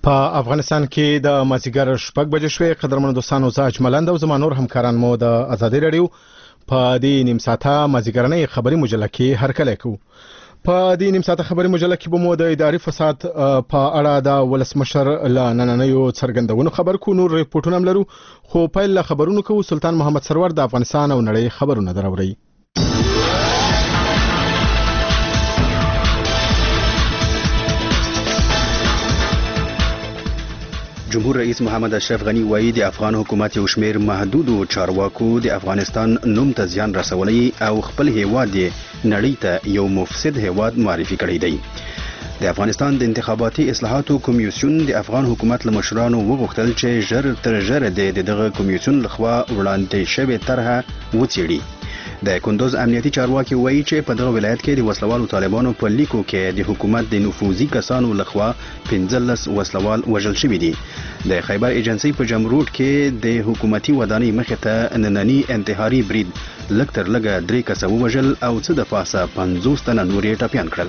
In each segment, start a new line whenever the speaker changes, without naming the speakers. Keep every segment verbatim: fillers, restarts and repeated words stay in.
په افغانستان کې د مازیګر شپږ بجې شوې. قدرمنو دوستانو، زه اجملند او زما نور همکاران مو د ازادي رادیو په دې نیم ساعته مازیګرنۍ خبري مجله کې هرکلی کوو. په دې نیم ساعته خبري مجله کې به مو د اداري فساد په اړه د ولسمشر له نننیو څرګندونو خبر کو. نور ریپورټونه هم لرو، خو پیل له خبرونو کوو. سلطان محمد سرور د افغانستان او نړۍ خبرونه دراوړي.
جمهور رئیس محمد اشرف غنی وایي د افغان حکومت یو شمیر محدودو چارواکو د افغانستان نوم ته زیان رسولی او خپل هیواد نړۍ ته یو مفسد هیواد معرفي کړی دی. د افغانستان د انتخاباتي اصلاحاتو کمیسیون د افغان حکومت له مشرانو وغوښتل چې ژر تر ژره د دغه کمیسیون لخوا وړاندې شوې طرحه وڅېړي. د کندوز امنیتي چارواکي وایي چې په دغه ولایت کې د وسلوالو طالبانو په لیکو کې د حکومت د نفوذي کسانو لخوا پنځلس وسلوال وژل شوي دي. د خیبر ایجنسۍ په جمرود کې د حکومتي ودانۍ مخې ته ننني انتحاري برید لږ تر لږه درې کسه ووژل او څه د پاسه پنځوس تنه نور یې ټپیان کړل.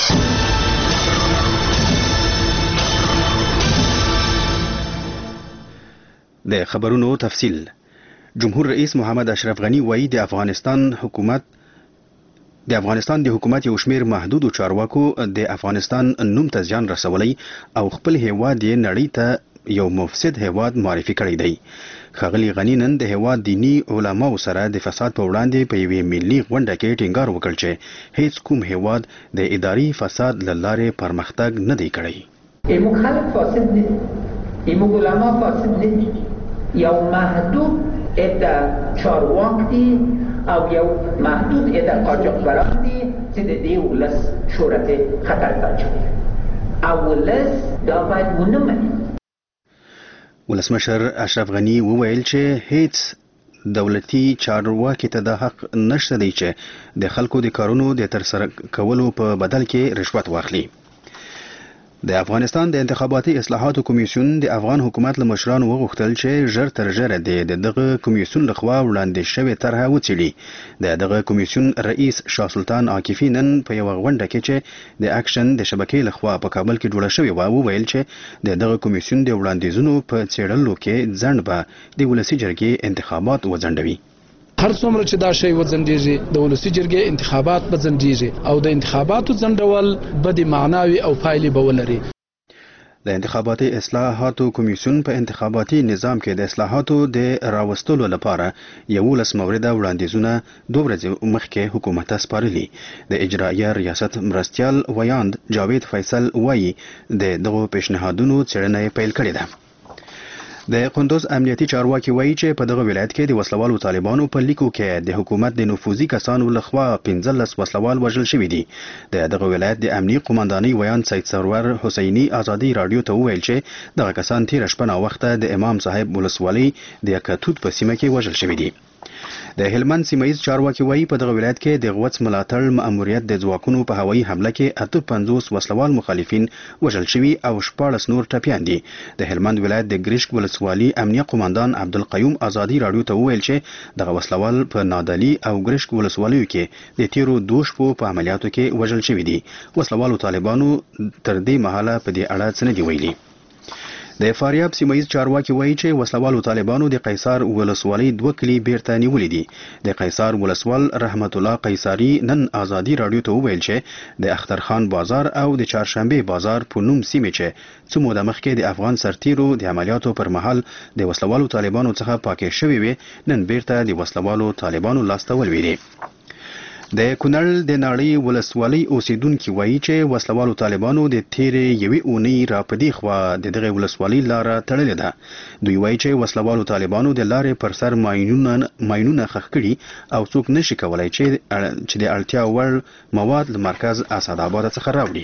د خبرونو تفصیل. جمهور رئیس محمد اشرف غنی وایي د افغانستان حکومت د افغانستان د حکومت یو شمیر محدودو چارواکو د افغانستان نوم ته زیان رسولی او خپل هیواد یې نړۍ ته یو مفسد هیواد معرفي کړی دی. ښاغلي غنی نن د هیواد دینی علماو سره د فساد په وړاندې په یوې ملي غونډه کې ټینګار وکړ چې هیڅ کوم هیواد د اداري فساد له لارې پرمختګ نه دی کړی.
ایمو خلک فاسد نه دي، ایمو علما فاسد نه دي، یو محدود عده چارواک دي او یو محدود عده قاچاقبران دي چې د دې ولس شهرت خطر ته اچوي او ولس دا باید ونه مني.
ولسمشر اشرف غنی وویل چې هیڅ دولتي چارواکي ته د حق نشته دی چې د خلکو د کارونو د ترسره کولو په بدل کې رشوت واخلي. د افغانستان د انتخاباتي اصلاحاتو کمیسیون د افغان حکومت له مشرانو وغوښتل چې ژر تر ژره د دغه کمیسیون لخوا وړاندې شوې طرحه وڅېړي. د دغه کمیسیون رئیس شاه سلطان عاکفي نن په یوه غونډه کې چې د اکشن د شبکې لخوا په کابل کې جوړه شوې وه وویل چې د دغه کمیسیون د وړاندیزونو په څېړلو کې ځنډ به د ولسي جرګې انتخابات وځنډوي.
هر څومره چې دا شی وځنډېږي د ولسي جرګې انتخابات به ځنډېږي او د انتخاباتو ځنډول به د معناوي او پایلې به ولري.
د انتخاباتي اصلاحاتو کمیسیون په انتخاباتي نظام کې د اصلاحاتو د راوستلو لپاره یولس مورده وړاندیزونه دوه ورځې مخکې حکومت ته سپارلي. د اجرایه ریاست مرستیال ویاند جاوید فیصل وایي د دغو پیشنهادونو څېړنه یې پیل کړې ده. د کندوز امنیتي چارواکي وایي چې په دغه ولایت کې د وسلوالو طالبانو په لیکو کې د حکومت د نفوذي کسانو لخوا پنځلس وسلوال وژل شوي دي. د دغه ولایت د امنیي قماندانۍ ویان سید سرور حسیني ازادي رادیو ته وویل چې دغه کسان تیره شپه ناوخته د امام صاحب ولسوالۍ د یکتوت په سیمه کې وژل شوي دي. د هلمند سیمه ییز چارواکي وایي په دغه ولایت کې د غوڅ ملاتړ ماموریت د ځواکونو په هوایي حمله کې اته پنځوس وسلوال مخالفین وژل شوي او شپاړس نور ټپیان دي. د هلمند ولایت د ګرشک ولسوالي امنیه قماندان عبدالقیوم ازادي رادیو ته وویل چې دغه وسلوال په نادلي او ګرشک ولسوالیو کې د تیرو دوه شپو په عملیاتو کې وژل شوي دي. وسلوالو طالبانو تر دې مهاله په دې اړه څه نه دي ویلي. د فاریاب سیمه ییز چارواکي وایي چې وسلوالو طالبانو د قیصار ولسوالۍ دوه کلي بیرته نیولي دي. د قیصار ولسوال رحمت الله قیصاري نن ازادي رادیو ته وویل چې د اخترخان بازار او د چهارشنبې بازار په نوم سیمې چې څو موده مخکې د افغان سرتیرو د عملیاتو پر مهال د وسلوالو طالبانو څخه پاکې شوې وې، نن بیرته د وسلوالو طالبانو لاسته ولوېدې. د کونړ د ناړۍ ولسوالۍ اوسیدونکي وایي چې وسلوالو طالبانو د تیرې یوې اونۍ را په دې خوا د دغې ولسوالۍ لاره تړلې ده. دوی وایي چې وسلوالو طالبانو د لارې پر سر ماینونه ماینونه ښخ کړي او څوک نشي کولی چې چې د اړتیا وړ مواد له مرکز اسداباد څخه راوړي.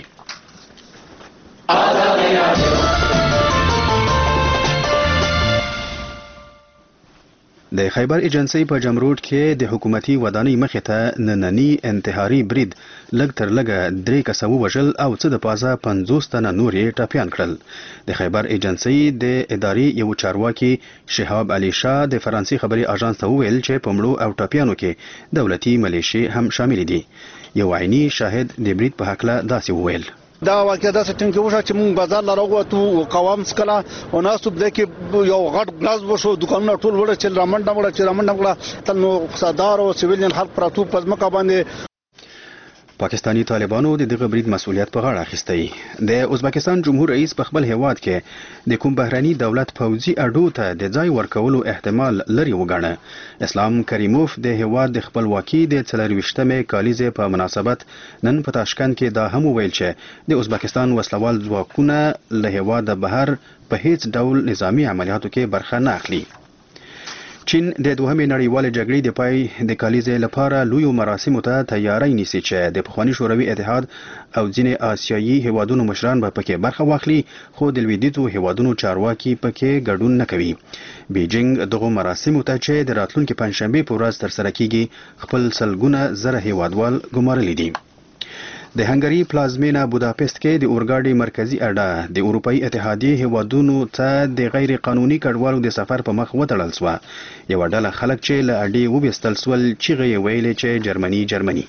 د خیبر ایجنسۍ په جمرود کې د حکومتي ودانۍ مخې ته ننني انتحاري برید لږ تر لږه درې کسه ووژل او څه د پاسه پنځوس تنه نور یې ټپیان کړل. د خیبر ایجنسۍ د ادارې یو چارواکي شهاب علي شاه د فرانسې خبري اژانس ته وویل چې په مړو او ټپیانو کې دولتي ملیشې هم شامل دي. یو عیني شاهد د برید په هکله داسې وویل.
دا واقعا دا سټینګ کې وشو چې موږ بازار لراغوتو او قوام سکلا او ناسو د کې یو غټ غلاس وشو دکانونه ټول وړه چې رامنډه وړه چې رامنډه وړه تنو صدر او سیویلین خلک پراتو پزماکه باندې
پاکستانی طالبانو د دغه برید مسؤلیت په غاړه اخیستی. د ازبکستان جمهور رئیس په خپل هیواد کې د کوم بهراني دولت پوځي اډو ته د ځای ورکولو احتمال لري وګاڼه. اسلام کریموف د هیواد د خپلواکي د څلرویشتمې کالیزې په مناسبت نن په تاشکند کې دا هم وویل چې د ازبکستان وسلوال ځواکونه له هیواد بهر په هیڅ ډول نظامی عملیاتو کې برخه نه اخلي. چین د دوهمې نړیوالې جګړې د پای د کالیزې لپاره لویو مراسمو ته تیاری نیسي چې د پخواني شوروي اتحاد او ځینې آسیایي هیوادونو مشران به پکې برخه واخلي، خو د لویدیځو هیوادونو چارواکي پکې ګډون نه کوي. بیجینګ دغه مراسمو ته چې د راتلونکي پنځشنبې په ورځ ترسره کیږي خپل سلګونه زره هیوادوال ګمارلي دي. د هنګري پلازمینه بوداپست کې د اورګاډي مرکزی اډه د اروپאי اتحادیې هیوادونو ته د غیر قانوني کډوالو د سفر په مخ وتړل شو. یو ډله خلک چې له اډې وبستل سول چیغې یې ویلې چې جرمني جرمني.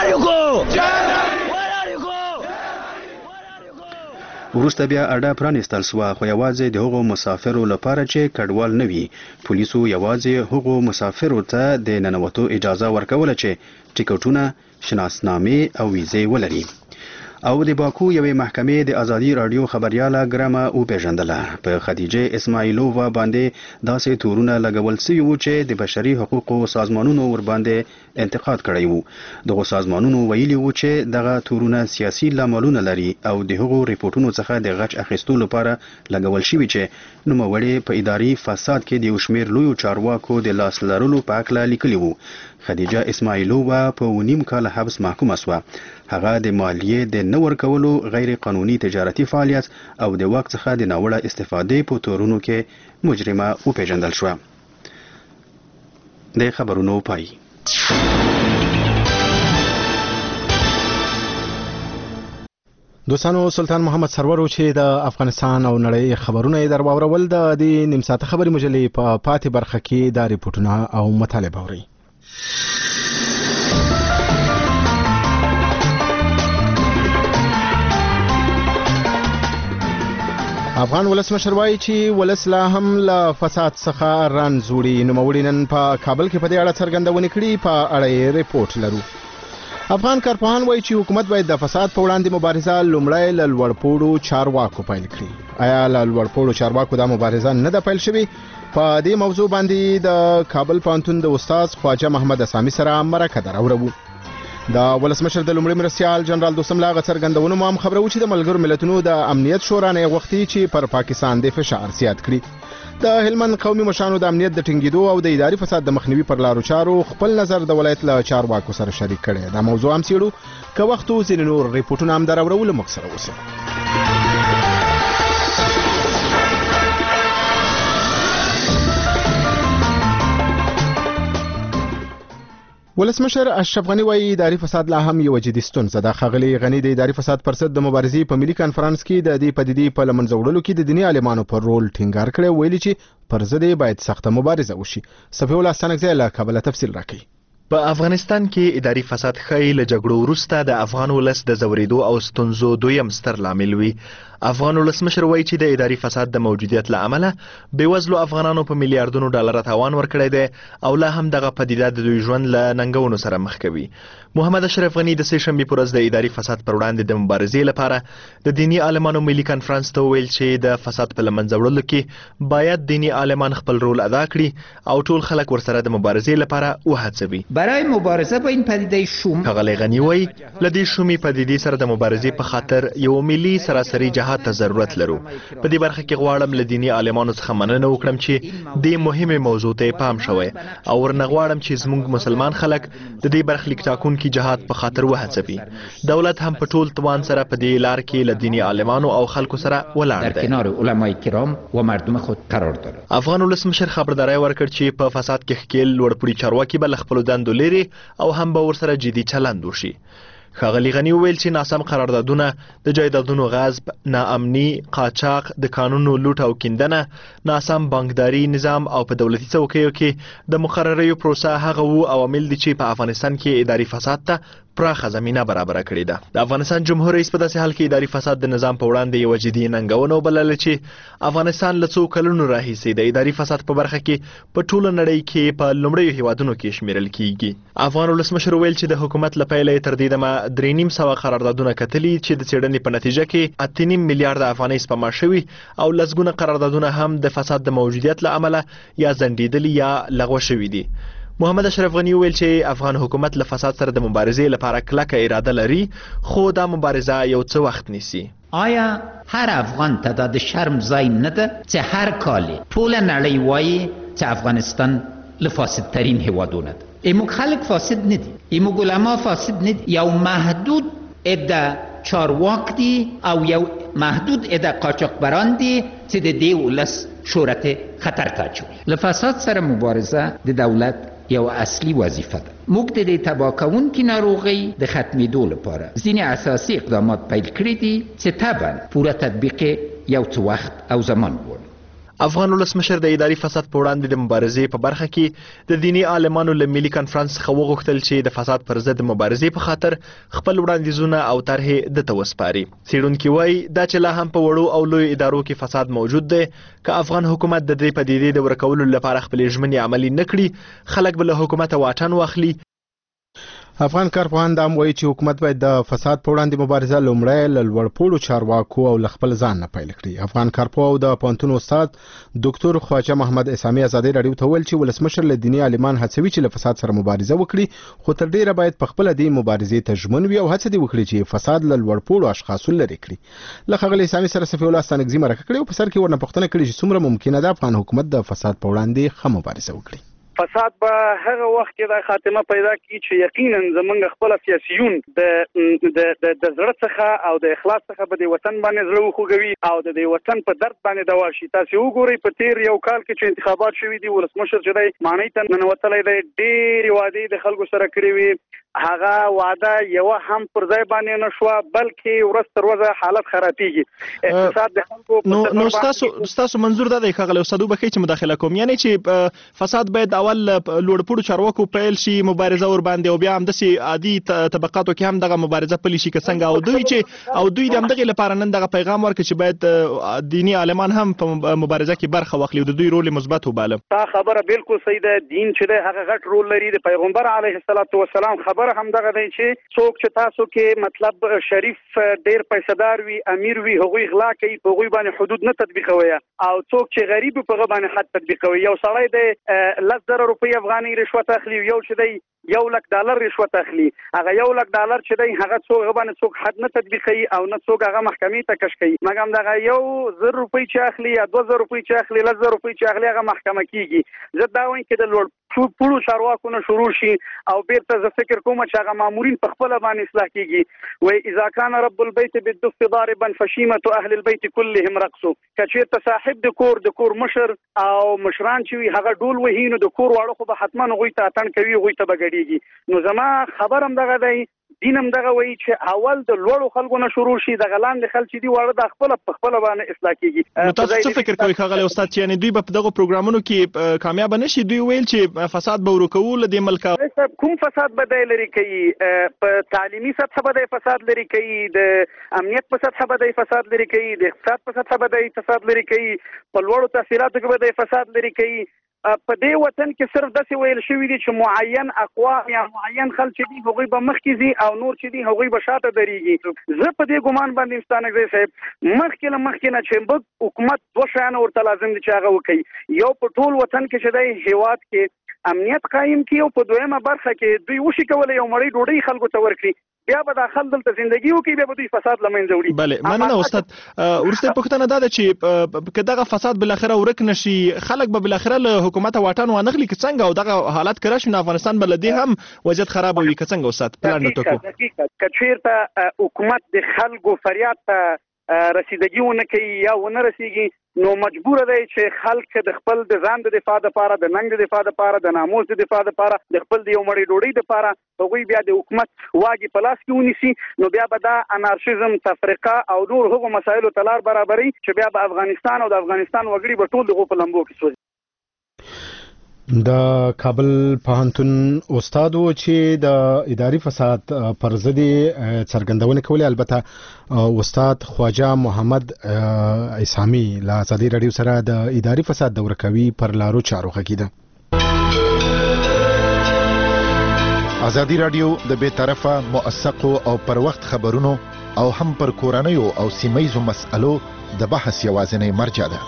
وروسته بیا اډه پرانیستل شوه، خو یوازې د هغو مسافرو لپاره چې کډوال نه وي. پولیسو یوازې هغو مسافرو ته د ننوتو اجازه ورکوله چې ټیکټونه، شناسنامې او ویزې ولري. او د باکو یوې محکمې د ازادي رادیو خبرياله ګرامه وپېژندله. په خدیجه اسماعیلووا باندې داسې تورونه لګول سوي وو چې د بشري حقوقو سازمانونو ورباندې انتقاد کړی وو. دغه سازمانونو ویلي وو چې دغه تورونه سیاسي لاملونه لري او د هغو ریپورتونو څخه د غچ اخیستو لپاره لګول شوي چې نوموړي په اداري فساد کې د یو شمېر لویو چارواکو د لاس لرلو په هکله لیکلي وو. خدیجه اسماعیلووا په ونیم کال حبس محکومه شوه. هغه د مالیې د نه ورکولو، غیر قانوني تجارتي فعالیت او د واک څخه د ناوړه استفادې په تورونو کې مجرمه وپېژندل شوه. د خبرونو پای.
دوستانو، سلطان محمد سرور چې د افغانستان او نړۍ خبرونه یې در واورول. د دې نیم ساعته خبري مجلې په پاتې برخه کې دا ریپورتونه او مطالب اوري. افغان ولسمشر وایي چې ولس لا هم له فساد څخه رنځ وړي. نوموړي نن په کابل کې په دې اړه څرګندونې کړي. په اړه یې ریپورت لرو. افغان کارپوهان وایي چې حکومت باید د فساد په وړاندې مبارزه لومړی له لوړپوړو چارواکو پیل کړي. آیا له لوړپوړو چارواکو دا مبارزه نه ده پیل شوې؟ په دې موضوع باندې د کابل پوهنتون د استاد خواجه محمد اسامي سره مرکه دراوړو. د ولسمشر د لومړي مرستیال جنرال دوستم لا غڅرګندونو مو هم خبرو چې د ملګرو ملتونو د امنیت شورا نه غوښتي چې پر پاکستان د فشار زیات کړي. د هلمند قومي مشرانو د امنیت د ټینګېدو او د اداري فساد د مخنیوي پر لارو چارو خپل نظر د ولایت له چارواکو سره شریک کړي. دا موضوع هم څېړو. که وخت ځینې نور ریپورټونه هم دراوړو. له موږ سره اوسئ. ولسمشر اشرف غنی وایي اداري فساد لا هم یو جدي ستونزه ده. ښاغلي غنی د اداري فساد پر ضد د مبارزې په ملي کانفرنس کې د دې پدیدې په لمنځه وړلو کې د دیني عالمانو پر رول ټینګار کړی. ویلي چې پر ضد باید سخته مبارزه وشي. صفي الله ستانکزی له کابل تفصیل راکړي.
په افغانستان کې اداري فساد ښایي له جګړو وروسته د افغان ولس د ځورېدو او ستونزو دویم ستر لامل وي. افغان ولسمشر وایي چې د اداري فساد د موجودیت له امله بېوزلو افغانانو په میلیارډونو ډالر تاوان ورکړی دی او لا هم دغه پدیده د دوی ژوند له ننګونو سره مخ کوي. محمد اشرف غنی د سې شنبې په ورځ د اداري فساد پر وړاندې د مبارزې لپاره د دیني عالمانو ملي کانفرنس ته وویل چې د فساد په لمنځه وړلو کې باید دیني عالمان خپل رول ادا کړي او ټول خلک ورسره د مبارزې لپاره وهڅوي.
برای مبارزه با این پدیده شوم
ښاغلی غنی وایي له دې شومې پدیدې سره د مبارزې په خاطر یو ملي سراسري جهاد ته ضرورت لرو. په دې برخه کې غواړم له دیني عالمانو څخه مننه وکړم چې دې مهمه موضوع ته پام شوی او ورنه غواړم چې زموږ مسلمان خلک د دې برخلیک ټاکونکي جهاد په خاطر وهڅوي. دولت هم په ټول توان سره په دې لار کې له دیني عالمانو او خلکو سره ولاړ دی.
در کنار علمای کرام و مردم خود قرار داره.
افغان ولسمشر خبرداری ورکړ چې په فساد کې ښکېل لوړپوړي چارواکي به له خپلو دندو لري او هم به ورسره جدي چلند وشي. ښاغلي غني وویل چې ناسم قراردادونه، د جایدادونو غصب، ناامني، قاچاق، د قانونو لوټ او کیندنه، ناسم بانکداري نظام او په دولتي څوکیو کې د مقرریو پروسه هغه وو عوامل دي چې په افغانستان کې اداري فساد ته پراخه زمینه برابره کړې ده. د افغانستان جمهور رئیس په داسې حال کې اداري فساد د نظام په وړاندې یوه جدي ننګونه وبلله چې افغانستان له څو کلونو راهیسې د اداري فساد په برخه کې په ټوله نړۍ کې په لومړیو هیوادونو کې شمیرل کیږي. افغان ولسمشر ویل چې د حکومت له پیله تر دې دمه درې نیم سوه قراردادونه کتلي چې د څېړنې په نتیجه کې اته نیم میلیارډ افغانۍ سپما شوي او لسګونه قراردادونه هم د فساد د موجودیت له امله یا ځنډېدلي یا لغوه شوي دي. محمد اشرف غنی ویل چې افغان حکومت له فساد سره د مبارزې لپاره کلکه اراده لري، خو دا مبارزه یو څه وخت نیسي.
آیا هر افغان ته دا د شرم ځای نه ده چې هر کال ټوله نړۍ وایي چې افغانستان له فاسدترین هیوادونه ده؟ ایموږ خلک فاسد نه دي، ایموږ علما فاسد نه دي، یو محدود عده چارواک دي او یو محدود عده قاچاقبران دي چې د دې ولس شهرت خطر ته اچوي. له فساد سره مبارزه د دولت یو اصلي وظیفه ده. موږ د دې تباه کوونکې ناروغۍ د ختمېدو لپاره ځینې اساسي اقدامات پیل کړي دي چې طبعا پوره تطبیق یو څه وخت او زمان غواړي.
افغان ولسمشر د اداري فساد په وړاندې د مبارزې په برخه کې د دیني عالمانو له ملي کنفرانس څخه وغوښتل چې د فساد پر ضد مبارزې په خاطر خپل وړاندیزونه او طرحې دته وسپاري. څېړونکي وایي دا چې لا هم په وړو او لویو ادارو کې فساد موجود دی، که افغان حکومت د دې پدیدې د ورکولو لپاره خپلې ژمنې عملي نه کړي، خلک به له حکومته واټن واخلي.
افغان کارپوهان دا هم وایي چې حکومت باید د فساد په وړاندې مبارزه لومړی له لوړپوړو چارواکو او له خپل ځان نه پیل کړي. افغان کارپوه او د پوهنتون استاد ډاکټر خواجه محمد اسامي ازادي راډیو ته ویل چې ولسمشر له دیني عالمان هڅوي چې له فساد سره مبارزه وکړي، خو تر ډیره باید په خپل د مبارزې ته ژمن وي او هڅه دې وکړي چې فساد له لوړپوړو اشخاصو لرې کړي. له ښاغلي اسامي سره صفي الله ستانکزي مرکه کړې او په سر کې ورنه پوښتنه کړې چې څومره ممکنه ده افغان حکومت د فساد په وړاندې ښه مبارزه وکړي.
فساد به هغه وخت کې د خاتمه پیدا کړي چې یقینا زمونږ خپل سیاسيون د د د زړه څخه او د اخلاص څخه به د وطن باندې زړه وخوږوي او د د وطن په درد باندې دوا شي. تاسو وګورئ په تیر یو کال کې چې انتخابات شوي دي، ولسمشر چې دی معنی ته ننوتلی دی، ډېرې وعدې د خلکو سره کړې وي، هغه وعده یو هم پر ځای باندې نه شوه، بلکې ورځ تر ورځه حالت خرابېږي. اقتصاد د خلکو
نو نو ستاسو ستاسو منظور دا دی ښاغلی استاد وبښئ چې مداخله کوم، یعنی چې فساد باید اول لوړپوړو چارواکو پیل شي، مبارزه ور باندې او بیا همداسې عادي طبقاتو کې هم دغه مبارزه پلی شي که څنګه، او دوی چې او دوی د همدغې لپاره نن دغه پیغام ورکړي چې باید دیني عالمان هم په مبارزه کې برخه واخلي او د دوی رول مثبت وباله.
دا خبره بالکل صحیح ده. دین چې دی هغه غټ رول لري. د پیغمبر علیه الصلاة والسلام خبره هم دغه دی چې څوک چې تاسو کې مطلب شریف ډېر پیسه‌دار وي، امیر وي، هغوی غلا کوي، په هغوی باندې حدود نه تطبیقوي، او څوک چې غریب په هغه باندې حد تطبیقوي. یو سړی د لس زره روپۍ افغاني رشوت اخلي، یو چې دی یو لک ډالر رشوت اخلي، هغه یو لک ډالر چې دی هغه څوک هغه باندې څوک حد نه تطبیقوي او نه څوک هغه محکمې ته کش کوي، مګر دغه یو زر روپۍ چې اخلي یا دوه زره روپۍ چې اخلي، لس زره روپۍ چې اخلي، هغه محکمه کیږي. زه دا وایم چې د لوړ پوړو چارواکو نه شروع شي او بیرته زه فکر کوم چې هغه مامورین په خپل باندې اصلاح کیږي. وای اذا كان رب البيت بالدف ضاربا فشيمه اهل البيت كلهم رقصوا. کچېرته صاحب د کور د کور مشر او مشران چې وي هغه ډول وهي نو د کور واړو خو به حتما غوي ته اتن کوي، غوي ته بغړيږي. نو زما خبرم دغه دی، دینم دغه وایي چې اول د لوړو خلکو نه شروع شي، د غلاند خلک چې دی واړه د خپل په خپل باندې اصلاح کیږي.
نو تاسو څه فکر کوئ ښاغلی استاد چې یعنې دوی به په دغو پروګرامونو کې کامیاب نه شي؟ دوی ویل چې فساد به ورکوو له دې ملکه.
کوم فساد به دی لرې کوي؟ په تعلیمي سطحه به دی فساد لرې کوي، د امنیت په سطحه به دی فساد لرې کوي، د اقتصاد په سطحه به دی فساد لرې کوي، په لوړو تحصیلاتو کې به دی فساد لرې کوي. په دې وطن کې صرف داسې ویل شوي دي چې معین اقوام یا معین خلک چې دي هغوی به مخکې ځي او نور چې دي هغوی به شاته درېږي. زه په دې ګمان باندې ستانکزی صاحب مخکې له مخکې نه چې موږ حکومت دوه شیانه ورته لازم دي چې هغه وکړي. یو په ټول وطن کې چې دی هیواد کې امنیت قایم کړي او په دویمه برخه کې دوی وشي کولی یو مړۍ ډوډۍ خلکو ته ورکړي، بیا به دا خلک دلته زندگی وکړي، بیا به دوی فساد له منځه وړي.
بله مننه استاد. وروستۍ پوښتنه دا ده چې که دغه فساد بالاخره ورک نشي، خلک به بالاخره له حکومته واټن وانخلي که څنګه، او دغه حالات که راشي نو افغانستان به له دې هم وضعیت خرابوي که څنګه استاد؟ پلان وټاکو.
که چېرته حکومت د خلکو فریاد ته رسیدګي ونه کوي یا ونه رسیږي نو مجبور دی چې خلک د خپل د ځان د دفاع لپاره، د ننګ د دفاع لپاره، د ناموس د دفاع لپاره، د خپل د یو مړۍ ډوډۍ لپاره هغوی بیا د حکومت واګې په لاس کې ونیسي، نو بیا به دا انارشیزم، تفرقه او نور هغو مسایلو ته لار برابري چې بیا به افغانستان او د افغانستان وګړي به ټول دغو په لمبو کې سوځي.
د کابل پوهنتون استاد و چې د اداري فساد پر ضد څرګندونه کولې. البته استاد خواجه محمد اسامي له ازادي رادیو سره د اداري فساد د ورکوي پر لارو چارو غږیده.
ازادي رادیو د بے طرفه موثقو او پر وخت خبرونو او هم پر کورنیو او سیمایزو مسألو د بحث یوازینی مرجع ده.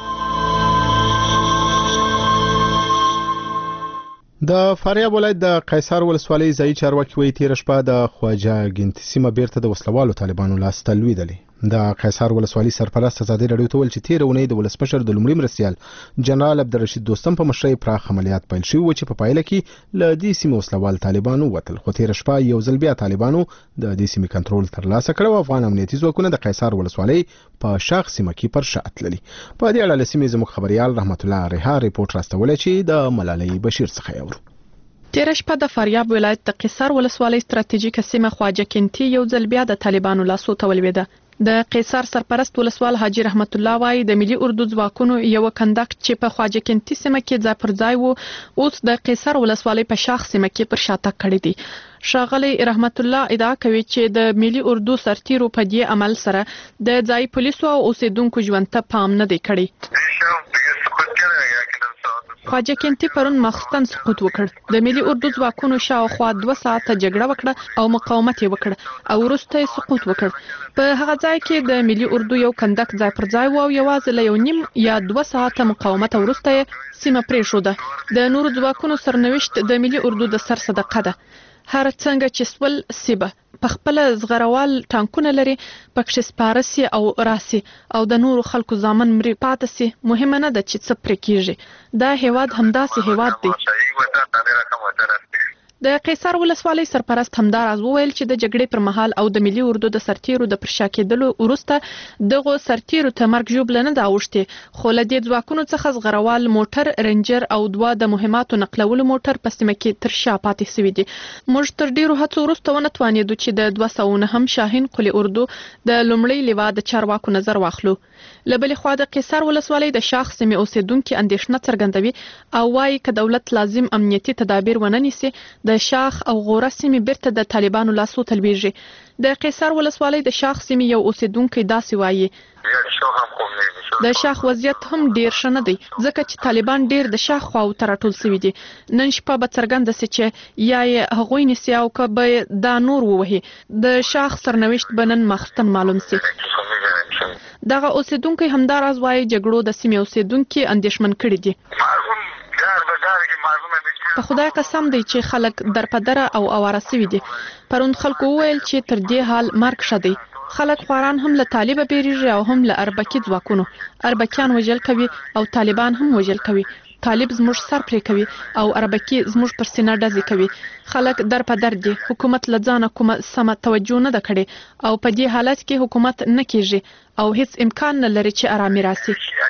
د فاریاب ولایت د قیصار ولسوالۍ ځایي چارواکي وایي تېره شپه د خواجه ګنتي سیمه بیرته د وسلوالو طالبانو لاسته لوېدلې. د قیصار ولسوالۍ سرپرست ازادي رادیو ته ویل چې تېره اونۍ د ولسمشر د لومړي مرستیال جنرال عبدالرشید دوستم په مشرۍ پراخ عملیات پیل شوي و چې په پایله کې له دې سیمې وسلوال طالبان ووتل. خو تېره شپه یو ځل بیا طالبانو د دې سیمې کنټرول ترلاسه کړ او افغان امنیتي ځواکونه د قیصار ولسوالۍ په شاخ سیمه کې پر شا تللي. په دې اړه له سیمې زموږ خبریال رحمت الله ریحا ریپورټ راستولی چې د ملالۍ بشیر څخه یې اورو.
تېره شپه د فاریاب ولایت د قیصار ولسوالۍ ستراتیژیکه سیمه خواجه ګنتي یو ځل بیا د طالبانو لاسو ته ولوېده. د قیصار سرپرست ولسوال حاجی رحمت الله وایي د ملي اردو ځواکونو یو کندک چې په خواجه ګنتي سیمه کې ځای پر ځای وو اوس د قیصار ولسوالۍ په شاخ سیمه کې پر شا تګ کړی دی. ښاغلی رحمت الله ادعا کوي چې د ملي اردو سرتیرو په دې عمل سره د ځایي پولیسو او اوسیدونکو ژوند ته پام نه دی کړی. خواجه ګنتي پرون ماخستن سقوط وکړ. د ملي اردو ځواکونو شاوخوا دوه ساعته جګړه وکړه او مقاومت یې وکړ او وروسته یې سقوط وکړ. په هغه ځای کې د ملي اردو یو کندک ځای پر ځای و او یوازې له یو نیم یا دوه ساعته مقاومت وروسته یې سیمه پرېښوده. د نورو ځواکونو سرنوشت د ملي اردو د سر صدقه ده. هر څنګه چې سول سیبه په خپل زغروال ټانکونه لري پکښې سپارسي او راسي او د نورو خلکو ځامن مري پاتې سي مهمه نه ده چې څه پرې کیږي. دا هیواد همداسې هیواد دی. د قیصار ولسوالۍ سرپرست همداراز وویل چې د جګړې پر مهال او د ملي اردو د سرتیرو د پرشا کېدلو وروسته دغو سرتیرو ته مرګ ژوبله نه ده اوښتې خو له دې ځواکونو څخه زغروال موټر رنجر او دوه د مهماتو نقلولو موټر په سیمه کې تر شا پاتې سوي دي. موږ تر ډیرو هڅو وروسته ونه توانېدو چې د دوه سوه نهم شاهین قلي اردو د لومړۍ لیوا د چارواکو نظر واخلو. له بلې خوا د قیصار ولسوالۍ د شاخ سیمې اوسیدونکي اندېښنه څرګندوي او وایي که دولت لازم امنیتي تدابیر ونه نیسي د شاخ او غوره سیمې بیرته د طالبانو لاسو ته لویږي. د قیصار ولسوالۍ د شاخ سیمې یو اوسیدونکی داسې وایي د شاخ وضعیت هم ډیر ښه نه دی ځکه چې طالبان ډیر د شاخ خواو ته راټول سوي دي. نن شپه به څرګنده سي چې یا یې هغوی نیسي او که به دا نور ووهي د شاخ سرنوشت به نن ماخستن معلوم سي. دغه اوسیدونکی همداراز وایي جګړو د سیمې اوسیدونکي اندېښمن کړي دي. په خدای قسم دی چې خلک درپدره او اواره سوي دي. پرون خلکو وویل چې تر دې حال مرګ ښه دی. خلک خواران هم له طالبه بیریږي او هم له اربکي ځواکونو. اربکیان وژل کوي او طالبان هم وژل کوي. طالب زموږ سر پرې کوي او اربکي زموږ پر سینه ډزې کوي. خلک در په در دي. حکومت له ځانه کومه سمه توجه نه ده کړې او په دې حالت کې حکومت نه کیږي او هیڅ امکان نه لري چې آرامي راسي.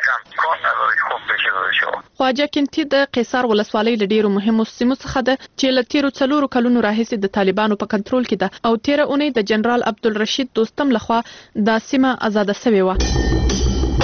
خواجه ګنتي د قیصار ولسوالۍ له ډیرو مهمو سیمو څخه ده چې له تیرو څلورو کلونو راهیسې د طالبانو په کنټرول کې ده او تیره اونۍ د جنرال عبدالرشید دوستم لخوا دا سیمه آزاده سوې وه.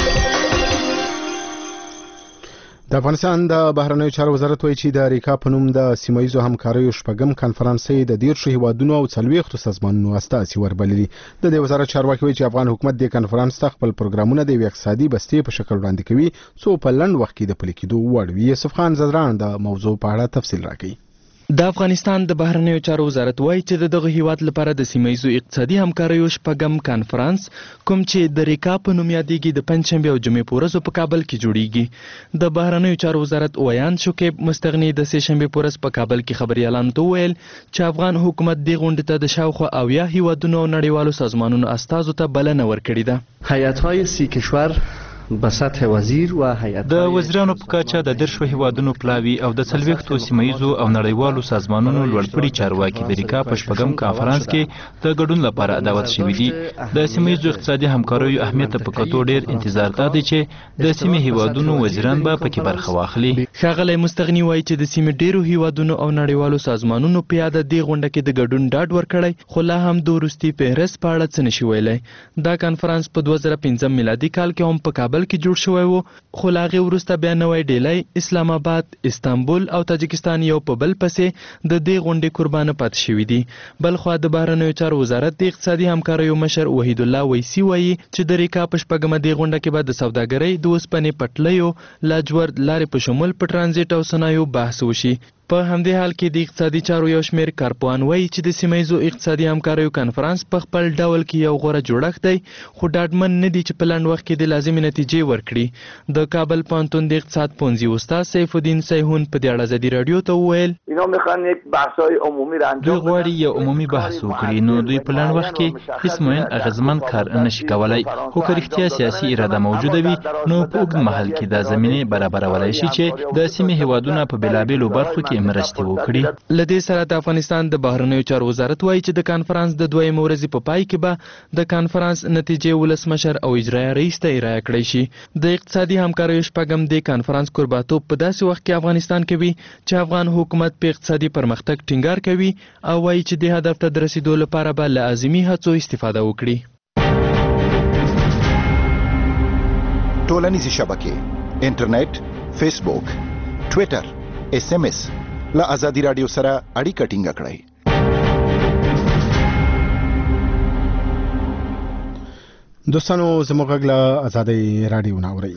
د افغانستان د بهرنیو چارو وزارت وایي چې د ریکا په نوم د سیمایزو همکاریو شپږم کنفرانس د دیرشو هیوادونو او څلوېښتو سازمانونو استازي وربللي. د دې وزارت چارواکي وایي چې افغان حکومت د کنفرانس ته خپل پروګرامونه د یوې اقتصادي بستې په شکل وړاندې کوي څو په لنډ وخت کې د پلي کېدو وړ وي. یوسف خان زدران د موضوع په اړه تفصیل راکوي.
د افغانستان د بهرنیو چارو وزارت وایي چې دغه هیواد لپاره د سیمایزو اقتصادي همکاریو شپږم کانفرنس کوم چې د ریکا په نوم یادېږي د پنجشنبې او جمعې په ورځو په کابل کې جوړیږي. د بهرنیو چارو وزارت ویان شکیب مستغني د سې شنبې په ورځ په کابل کې خبريالانو ته وویل چې افغان حکومت دې غونډې ته د شاوخوا اویا هیوادونو او نړیوالو سازمانونو استازو ته بلنه ورکړې ده.
هیئت‌های سی کشور به سطح وزیر و هیئت
د وزیرانو په کچه د درشو هیوادونو پلاوي او د څلوېښتو سیمایزو او نړیوالو سازمانونو لوړپوړي چارواکي د ریکا په شپږم کانفرنس کې د ګډون لپاره دعوت شوي دي. د سیمایزو اقتصادي همکاریو اهمیت په کتو ډیر انتظار دا دی چې د سیمې هیوادونو وزیران به پکې برخه واخلي.
ښاغلی مستغني وایي چې د سیمې ډیرو هیوادونو او نړیوالو سازمانونو په یاد دې غونډه کې د ګډون ډاډ ورکړی خو لا هم د وروستي فهرست په اړه څه نشي ویلی. دا کانفرنس په دوه زره پنځم میلادي کال کې هم په کابل کابل کې جوړ شوی و، خو له هغې وروسته بیا نوی ډیلی اسلام آباد، استانبول او تاجکستان یو په بل پسې د دې غونډې قربانه پاتې شوي دي. بلخوا د بهرنیو چارو وزارت د اقتصادي همکاریو مشر وحید الله ویسي وایي چې د ریکا په شپږمه دې غونډه کې به د سوداګرۍ د اوسپنې پټلیو، لاجورد لارې په شمول په ټرانزیټ او صنایعو بحث وشي. په همدې حال کې د اقتصادي چارو یو شمېر کارپوهان وایي چې د سیمه ییزو اقتصادي همکاریو کنفرانس په خپل ډول کې یو غوره جوړښت دی، خو ډاډمن نه دي چې په لنډ وخت کې د لازمې نتیجې ورکړي. د کابل پوهنتون د اقتصاد پوهنځي استاد سیف الدین سیحون په دې اړه ازادي راډیو ته وویل دوی غواړي یو عمومي بحث وکړي، نو دوی په لنډ وخت کې هیڅ معین اغېزمن کار نشي کولی، خو که رښتیا سیاسي اراده موجوده وي نو په اوږد مهال کې دا زمینې برابرولی شي چې د سیمې هیوادونه په بېلابېلو برخو کې مرستې وکړي. له دې سره د افغانستان د بهرنیو چارو وزارت وایي چې د کانفرانس د دویمې ورځې په پای کې به د کانفرانس نتیجې ولسمشر او اجرایه رئیس ته ارایه کړی شي. د اقتصادي همکاریو شپږم د کانفرانس کورباتوب په داسې وخت کې افغانستان کوي چې افغان حکومت په اقتصادي پرمختګ ټینګار کوي او وایي چې د هدف ته د رسیدو لپاره به له عظیمي هڅو استفاده وکړي.
ټولنیزې شبکې، انټرنیټ، فیسبوک، ټویټر، ایس ایم ایس له ازادي راډیو سره اړیکه ټینګه کړئ.
دوستانو زموږ غږ له ازادي راډیو نه اورئ.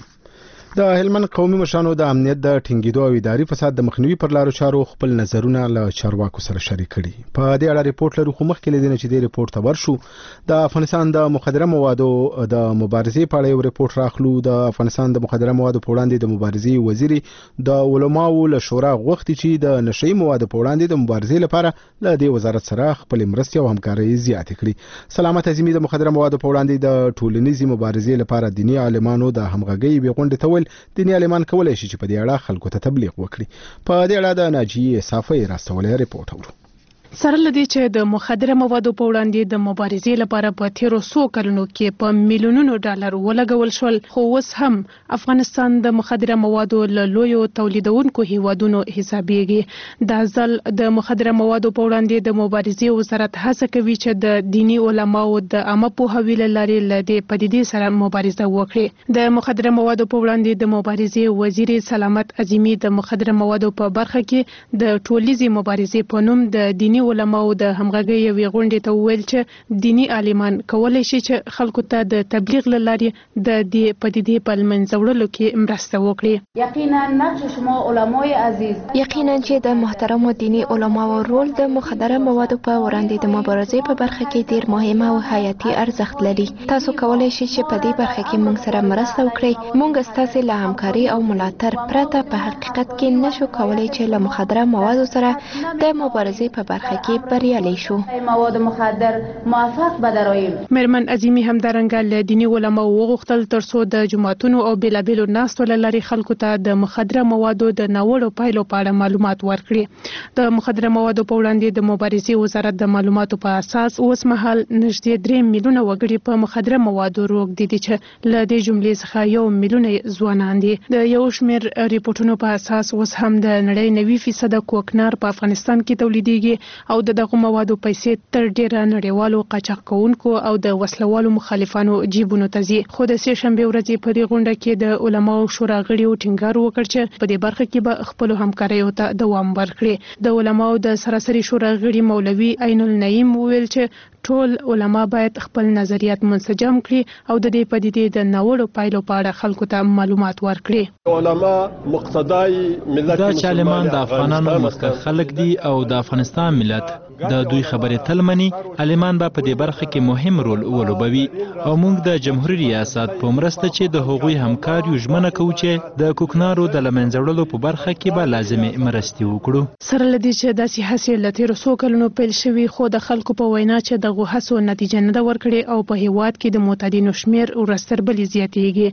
د هلمند قومي مشرانو د امنیت د ټینګېدو او اداري فساد د مخنیوي پر لارو چارو خپل نظرونه له چارواکو سره شریک کړي. په دې اړه ریپورت لرو، خو مخکې له دې نه چې دې ریپورت ته ورشو د افغانستان د مخدره موادو د مبارزې په اړه یو ریپورت راخلو. د افغانستان د مخدره موادو په وړاندې د مبارزې وزیر د علماو له شورا غوښتي چې د نشئی موادو په وړاندې د مبارزې لپاره له دې وزارت سره خپل مرستې او همکاري زیاتې کړي. سلامت عظیمي د مخدره موادو په وړاندې د ټولنیزې مبارزې لپاره دیني عالمانو د همغږۍ یوې غونډې ته ویل دیني عالمان کولای شي چې په دې اړه خلکو ته تبلیغ وکړي. په دې اړه د ناجیې صافی راستولې ریپورت اورو.
سره لدی چې د مخدره موادو په وړاندې د مبارزې لپاره په تیرو څو کلونو کې په میلیونونو ډالر ولګول شول، خو اوس هم افغانستان د مخدره موادو له لویو تولیدونکو هیوادونو حسابېږي. دا ځل د مخدره موادو په وړاندې د مبارزې وزارت هڅه کوي چې د دینی علماو د عامه پوهاوي له لارې له دې پدیدې سره مبارزه وکړي. د مخدره موادو په وړاندې د مبارزې وزیر سلامت عظیمي د مخدره موادو په برخه کې د ټولنیزې مبارزې په نوم د دینی علماو د همغږۍ یوې غونډې ته وویل چې دینی عالمان کولای شي چې خلکو ته د تبلیغ له لارې د دې پدیدې په له منځه وړلو کې مرسته وکړي.
یقینا نقش شما علمای عزیز، یقینا چې د محترم دینی علماو رول د مخدره موادو په وړاندې د مبارزې په برخه کې ډیر مهم او حیاتي ارزښت لري. تاسو کولای شئ چې په دې برخه کې موږ سره مرسته وکړئ. موږ ستاسو له همکاري او ملاتړ پرته په حقیقت کې نشو کولای چې له مخدره موادو سره د مبارزې په برخه کې بریالي شو. مواد مخدر موفق به دراییم.
مېرمن عظیمي همدارنګه له دیني علماو وغوښتل ترڅو د جماعتونو او بیلابیلو ناستو له لارې خلکو ته د مخدره موادو د ناوړو پایلو په اړه معلومات ورکړي. د مخدره موادو په وړاندې د مبارزې وزارت د معلوماتو په اساس اوس مهال نږدې درې میلیونه وګړي په مخدره موادو روږدي دي چې له دې جملې څخه یو میلیونه ځوانان دي. د یو شمېر ریپورتونو په اساس اوس هم د نړۍ نوي فیصده کوکنار په افغانستان کې تولیدېږي او د دغه موادو پیسې تر ډیره نړیوالو قاچاق کوونکو او د وسلوالو مخالفانو جیبونو ته ځي. خو د سې شنبې ورځې په دې غونډه کې د علماو شورا غړیو ټینګار وکړ چې په دې برخه کې به خپل همکاریو ته دوام ورکړي. د علماو د سراسري شورا غړي مولوي عین النعیم وویل چې ټول علما باید خپل نظریات منسجم کړي او د دې پدیدې د ناوړو پایلو په اړه خلکو ته معلومات ورکړي.
علما مقتدای ملت
دا چې عالمان د افغانانو مخکښ خلک دي او د افغانستان ملت د دوی خبرې تل مني. عالمان به په دې برخه کې مهم رول ولوبوي او موږ د جمهوریت ریاست په مرسته چې د هغوی همکاریو ژمنه کوو چې د کوکنارو د له منځه وړلو په برخه کې به لازمې مرستې وکړو.
سره له دې چې داسې هڅې له تېرو څو کلونو پیل شوي، خو د خلکو په وینا چې دغو هڅو نتیجه نه ده ورکړې او په هیواد کې د معتادینو شمېر ورځ تر بلې زیاتېږي.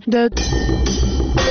د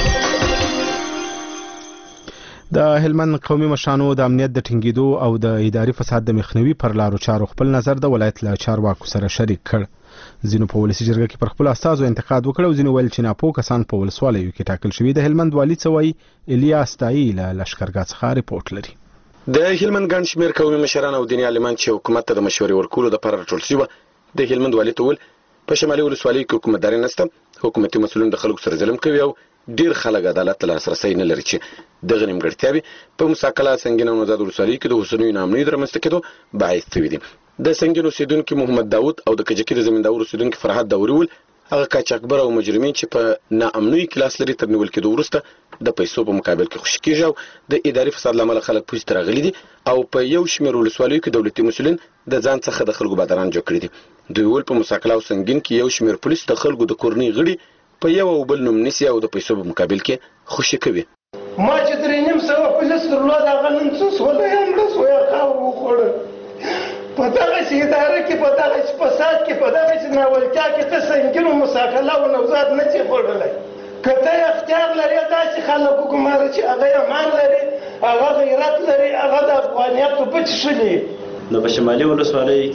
د هلمند قومي مشرانو د امنیت د ټینګېدو او د اداري فساد د مخنیوي پر لارو چارو خپل نظر د ولایت له چارواکو سره شریک کړ. ځینو په ولسي جرګه کې پر خپل استازو انتقاد وکړ او ځینو ویل چې ناپوه کسان په ولسوالیو کې ټاکل شوي. د هلمند والي څه وایي؟ الیاس تایي له لښکرګاه څخه ریپورټ لري.
د هلمند ګڼ شمېر قومي مشران او دیني عالمان چې حکومت ته د مشورې ورکولو دپاره راټول شوي وه، د هلمند والي ته وویل په شمالي ولسوالیو کې حکومتداري نشته حکومتي مسؤلین د خلکو سره ظلم کوي او ډیر خلک عدالت ته لاسرسی نه لري چې دغه نیمګړتیاوې په مساکله سنگین او نوزاد ولسوالۍ کې د حسنوي نامنۍ د رامنځته کېدو باعث شوي دي. د سنگین اوسیدونکي محمد داود او د کجکي د زمینداور اوسیدونکي فرحت داوري ول هغه قاچاقبر او مجرمین چې په ناامنۍ کې لاس لري تر نیول کېدو وروسته د پیسو په مقابل کې خوشي کېږي او د اداري فساد له امله خلک پولیس ته راغلي دي او په یو شمېر ولسوالیو کې دولتي مسؤلین د ځان څخه د خلکو بادران جوړ کړي دي. دوی ول په مساکله او سنگین کې یو شمېر پولیس د خلکو د کورنۍ غړي په یو او بل نوم نیسي او د پیسو په مقابل کې خوشي کوي.
ما چې درې نیم سوه پولیس درلود هغه نن څه سوله یم له سویا خاوره وخوړل په دغسې اداره کې په دغسې فساد کې په دغسې ناولتیا کې ته سنګین و مساکله او نوزاد نه شي خوړلی. که ته اختیار لرې داسې خلک وګماره چې هغه ایمان لري هغه غیرت لري هغه د افغانیت اوبه څښلي.
نو په شمالي ولسوالیو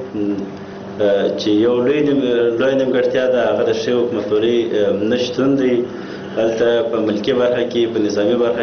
کې چې یو لوی نیمګړتیا ده هغه د ښې حکومتولۍ نه شتون دی. هلته په ملکي برخه کې په نظامي برخه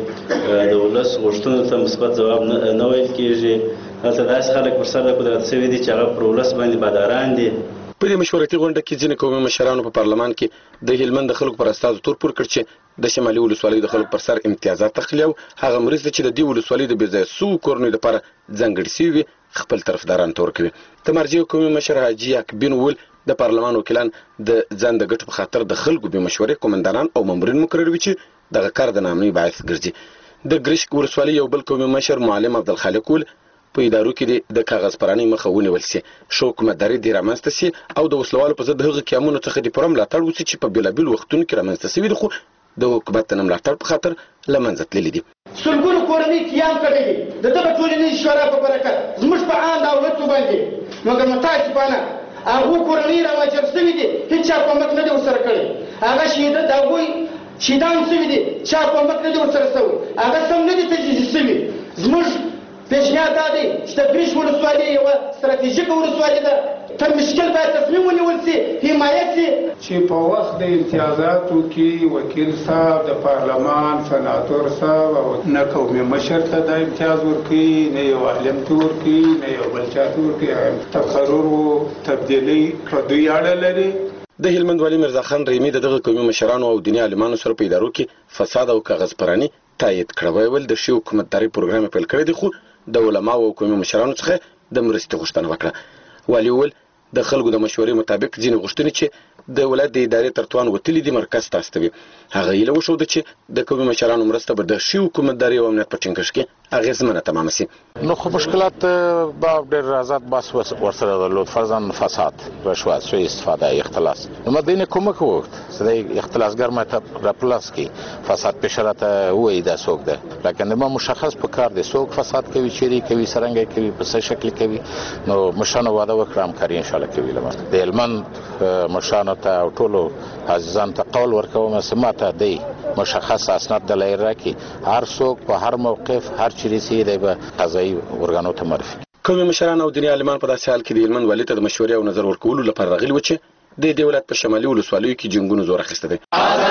کې د ولس غوښتنو ته مثبت ځواب نه ویل کېږي. هلته داسې خلک پر سر قدرت شوي دي چې هغه پر ولس باندې باداران دي.
په دې مشورتي غونډه کې ځینې قومي مشرانو په پارلمان کې د هلمند د خلکو پر استازو تور پور کړ چې د شمالي ولسوالیو د خلکو پر سر امتیازات اخلي او هغه مرسته چې د دې ولسوالۍ د بې ځایه سوو کورنیو لپاره ځانګړې شوي وي خپل طرفداران ته ورکوي. د مرجع قومي مشر حاجي یعقوبین وویل د پارلمان وکیلان د ځان د ګټو په خاطر د خلکو بې مشورې قومندانان او مامورین مقرروي چې دغه کار د ناامنۍ باعث ګرځي. د ګرشک ولسوالۍ یو بل قومي مشر معلم عبدالخالق وویل په ادارو کې د کاغذ پرانۍ مخه ونیول سي، ښه حکومتداري دې رامنځته سي او د وسلوالو په ضد هغه قیامونو څخه د پوره ملاتړ وسي چې په بېلابېلو وختونو کې رامنځته سوي دي خو د حکومت د نه ملاتړ په خاطر له منځه تللي دي.
سلګونو کورنۍ قیام کړی دی د دغه ټولنیزې شورا په برکت زموږ په عام دولتو باندې، مګر متاسفانه هغو کورنۍ راواجب سوي دي هېڅ چا کومک نه دی ورسره کړی. هغه شهیده د هغوی شهیدان سوي دي چا کومک نه دی ورسره سوی، هغه سم نه دي تجهیز سوي. زموږ پیشنهاد دا دی چې د ګرشک ولسوالۍ یوه ستراتیژیکه ولسوالۍ ده، تر مشکل باید تصمیم ونیول سي، حمایت سي.
چې په وخت د امتیازاتو کې وکیل صاحب د پارلمان سناتور صاحب او نه قومي مشر ته د امتیاز ورکوي، نه یو عالم ته ورکوي، نه یو بل چا ته ورکوي. تقرر و تبدیلۍ په دوی اړه لري.
د هلمند والي مرزا خان رحیمي د دغه قومي مشرانو او دیني عالمانو سره په ادارو کې فساد او کاغذ پراني تایید کړه. ویل د ښې حکومتداري پروګرام پیل کړی دی خو د علماو او قومي مشرانو څخه د مرستې غوښتنه وکړه. والي وویل د خلکو د مشورې مطابق ځینې غوښتنې چې د ولایت د ادارې تر توان وتلي دي مرکز ته استوي. هغه هیله وښوده چې د قومي مشرانو مرسته به د ښې حکومتداري او امنیت په ټینګښت کې اغېزمنه تمامه سي.
نو خو مشکلات به ډېر آزاد بحث ورسره درلود، فرضاً فساد، رشوت، سوء استفاده، اختلاس. نو ما دینه کمک وکړ چې د اختلاسګر مطلب راپلاس کی فساد پیش راته وایي دا څوک ده، لکه ما مشخص په کار دی څوک فساد کوي، چیرې کوي، څرنګه کوي، په څه شکل کوي. نو مشرانو وعده وکړه همکاري ان شاء الله کوي. لمر د هلمند مشرانو ته او ټولو عزیزانو ته قول ورکوم چې ماته دی مشخص اسناد دلایل راکړي، هر څوک په هر موقف هر چیرې سي دی به قضایي ارګانو ته معرفي.
قومي مشران او دیني عالمان په داسې حال کې د هلمند والي ته د مشورې او نظر ورکولو لپاره راغلي و چې د دې ولایت په شمالي ولسوالیو کې جنګونو زور اخیسته دی.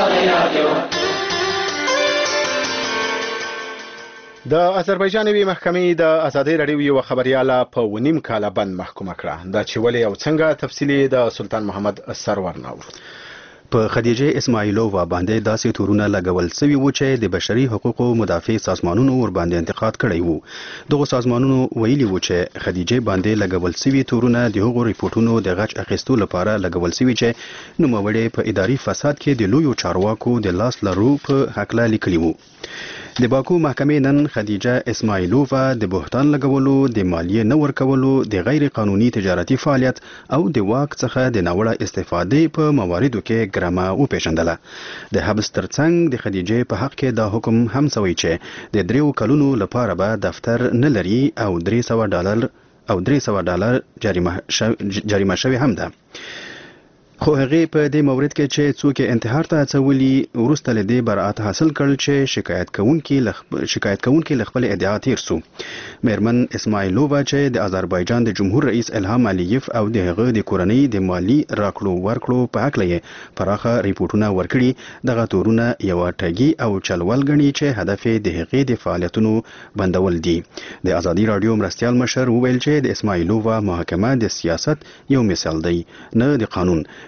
د آذربایجان یوې محکمې د ازادۍ راډیو یوه خبریاله په ونیم کاله بند محکومه کړه. دا چې ولې او څنګه تفصیلي د سلطان محمد سرور ناور.
په خدیجه اسماعیلووا باندې داسې تورونه لګول سوي وو چې د بشري حقوقو مدافع سازمانونو ور باندې انتقاد کړی وو. دغه سازمانونو ویلي وو چې خدیجه باندې لګول سوي تورونه د هغو ریپورتونو د غچ اخیستو لپاره لګول سوي چې نوموړي په اداري فساد کې د لویو چارواکو د لاس لرو په حقله لیکلي وو. د باکو محکمې نن خدیجه اسماعیلووا د بهتان لګولو، د مالیې نه ورکولو، د غیر قانوني تجارتي فعالیت او د واک څخه د ناوړه استفادې په مواردو کې ګرمه وپېژندله. د حبس ترڅنګ د خدیجې په حق کې دا حکم هم سوی چې د دریو کلونو لپاره به دفتر نه لري او درې سوه ډالر او درې سوه ډالر جریمه جریمه شوی هم ده. خو هغې په دې مورد کې چې څوک انتحار ته هڅولي وروسته له دې براءت حاصل کړل چې شکایت کوونکي شکایت کوونکي له خپل ادعا تیر سو. میرمن اسماعیلووا چې د آذربایجان د جمهور رئیس الهام علیف او د هغه د کورنۍ د مالی راکړو ورکړو په هکله یې پراخه ریپورتونه ورکړي. دغه تورونه یوه ټګي او چلول ګڼي چې هدف یې د هغې د فعالیتونو بندول دي. د ازادي راډیو مرستیال مشر وویل چې د اسماعیلووا محاکمه د سیاست یو مثال دی، نه د قانون،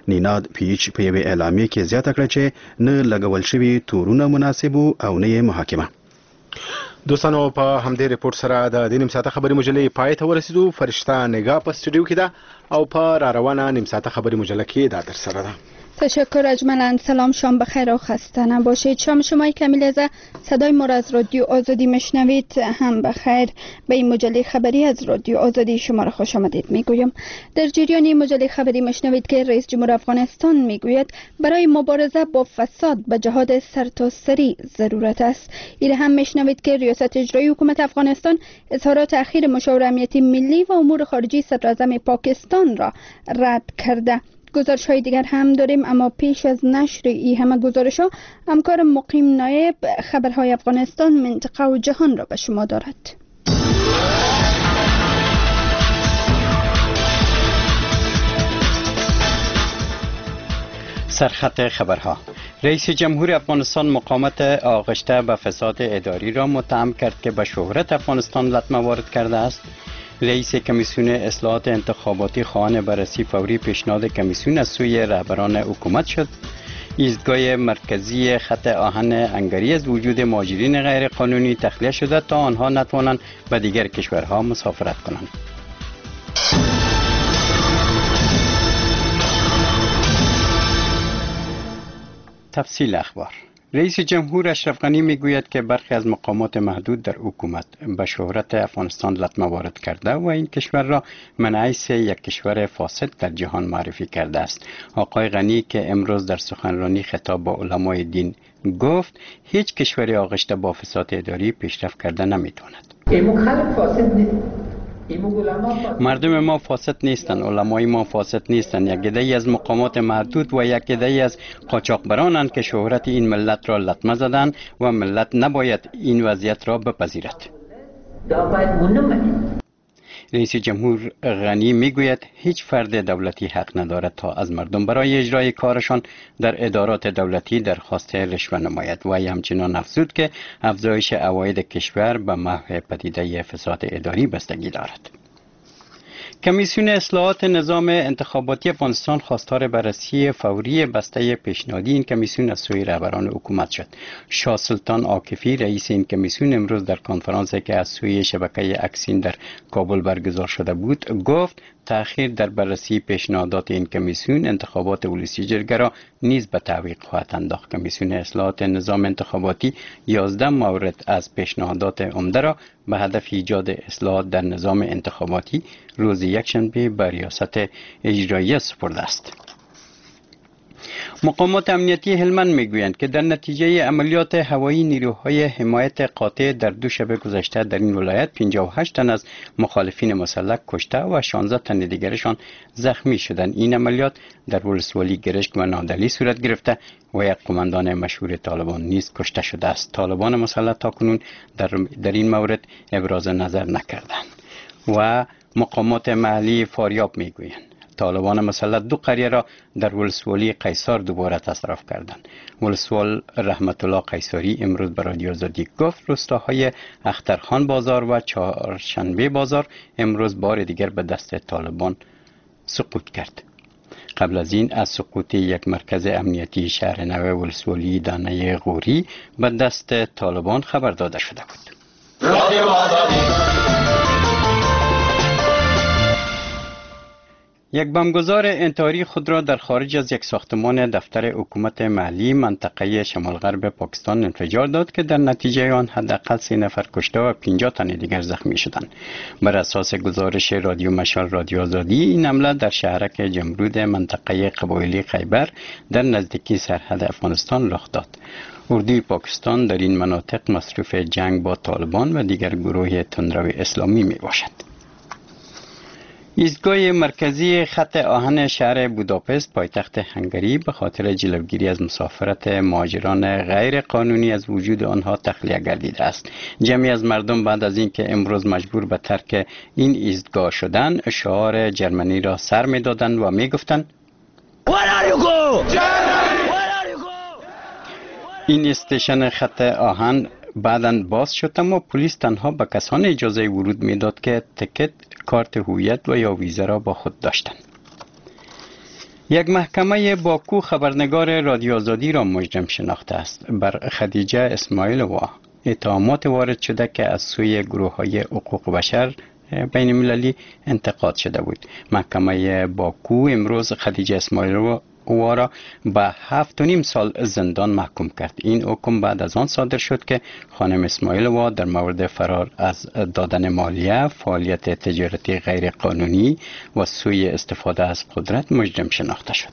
نیناد پیچ په یوه اعلامیه کې زیاته کړه چې نه لګول شوي تورونه مناسب او نه یې محاکمه.
دوستانو په همدې رپورت سره د دې نیم ساعته خبري مجلې پای ته ورسېدو. فرشته نگاه په استودیو کې ده او په را روانه نیم ساعته خبري مجله کې دا در سره ده.
تشکر اجملا. سلام، شام بخیر و خسته نباشید. شام شما کمیل از صدای ما از رادیو آزادی میشنوید هم بخیر. به این مجله خبری از رادیو آزادی شما را خوش آمدید میگویم. در جریان این مجله خبری میشنوید که رئیس جمهور افغانستان میگوید برای مبارزه با فساد به جهاد سرتاسری ضرورت است. این هم میشنوید که ریاست اجرایی حکومت افغانستان اظهارات اخیر مشاور امنیتی ملی و امور خارجه صدراعظم پاکستان را رد کرده. گزارش های دیگر هم داریم، اما پیش از نشر این همه گزارش ها همکار مقیم نایب خبرهای افغانستان، منطقه و جهان را به شما دارد.
سرخط خبرها. رئیس جمهور افغانستان مقاومت آغشته به فساد اداری را متهم کرد که به شهرت افغانستان لطمه وارد کرده است. رئیس کمیسیون اصلاحات انتخاباتی خواهان بررسی فوری پیشنهاد کمیسیون از سوی رهبران حکومت شد. ایستگاه مرکزی خط آهن انگاری از وجود مهاجرین غیر قانونی تخلیه شده تا آنها نتوانند به دیگر کشورها مسافرت کنند. تفصیل اخبار. رئیس جمهور اشرف غنی میگوید که برخی از مقامات محدود در حکومت به شهرت افغانستان لطمه وارد کرده و این کشور را منعکس یک کشور فاسد در جهان معرفی کرده است. آقای غنی که امروز در سخنرانی خطاب با علمای دین گفت هیچ کشوری آغشته با فساد اداری پیشرفت کرده نمیتواند. مردم ما فاسد نیستند، علمای ما فاسد نیستند. یک عده‌ای از مقامات محدود و یک عده‌ای از قاچاقبرانند که شهرت این ملت را لطمه زدند و ملت نباید این وضعیت را بپذیرد. رئیس جمهور غنی میگوید هیچ فرد دولتی حق ندارد تا از مردم برای اجرای کارشان در ادارات دولتی درخواست رشوه نماید و همچنان افزود که افزایش عواید کشور به محو پدیده فساد اداری بستگی دارد. کمیسیون اصلاحات نظام انتخاباتی افغانستان خواستار بررسی فوری بسته پیشنهادی این کمیسیون از سوی رهبران حکومت شد. شاه سلطان عاکفی رئیس این کمیسیون امروز در کنفرانسی که از سوی شبکه اکسین در کابل برگزار شده بود گفت تأخیر در بررسی پیشنهادات این کمیسیون انتخابات ولسی جرگه را نیز به تعویق خواهد انداخت. کمیسیون اصلاحات نظام انتخاباتی یازده مورد از پیشنهادات عمده را به هدف ایجاد اصلاحات در نظام انتخاباتی روز یکشنبه به ریاست اجرایی سپرده است. مقامات امنیتی هلمند میگویند که در نتیجه عملیات هوایی نیروهای حمایت قاطع در دو شب گذشته در این ولایت پنجاه و هشت تن از مخالفین مسلح کشته و شانزده تن دیگرشان زخمی شدند. این عملیات در ولسوالی گرشک و نادلی صورت گرفته و یک قماندان مشهور طالبان نیز کشته شده است. طالبان مسلح تاکنون در, در این مورد ابراز نظر نکردند و مقامات محلی فاریاب میگویند طالبان مسلح دو قریه را در ولسوالی قیصر دوباره تصرف کردند. ولسوال رحمت الله قیصری امروز به رادیو آزادی گفت روستاهای اخترخان بازار و چهارشنبه بازار امروز بار دیگر به دست طالبان سقوط کرد. قبل از این از سقوط یک مرکز امنیتی شهر نو ولسوالی دانه غوری به دست طالبان خبر داده شده بود. رادیو آزادی. یک بمبگذار انتحاری خود را در خارج از یک ساختمان دفتر حکومت محلی منطقه شمال غرب پاکستان انفجار داد که در نتیجه آن حداقل سه نفر کشته و پنجاه تن دیگر زخمی شدند. بر اساس گزارش رادیو مشال رادیو آزادی این حمله در شهرک جمرود منطقه قبایلی خیبر در نزدیکی سرحد افغانستان رخ داد. اردوی پاکستان در این مناطق مصروف جنگ با طالبان و دیگر گروه تندرو اسلامی می باشد. ایستگاه مرکزی خط آهن شهر بوداپست پایتخت هنگری به خاطر جلوگیری از مسافرت مهاجران غیر قانونی از وجود آنها تخلیه گردیده است. جمعی از مردم بعد از اینکه امروز مجبور به ترک این ایستگاه شدند شعار جرمنی را سر می‌دادند و می‌گفتند این استیشن خط آهن بعداً باز شد اما پلیس تنها به کسان اجازه ورود میداد که تکت، کارت هویت و یا ویزا را با خود داشتند. یک محکمه باکو خبرنگار رادیو آزادی را مجرم شناخته است. بر خدیجه اسماعیلووا اتهامات وارد شده که از سوی گروه‌های حقوق بشر بین المللی انتقاد شده بود. محکمه باکو امروز خدیجه اسماعیلووا او را به هفت و نیم سال زندان محکوم کرد. این حکم بعد از آن صادر شد که خانم اسماعیلووا در مورد فرار از دادن مالیه، فعالیت تجارتی غیر قانونی و سوء استفاده از قدرت مجرم شناخته شد.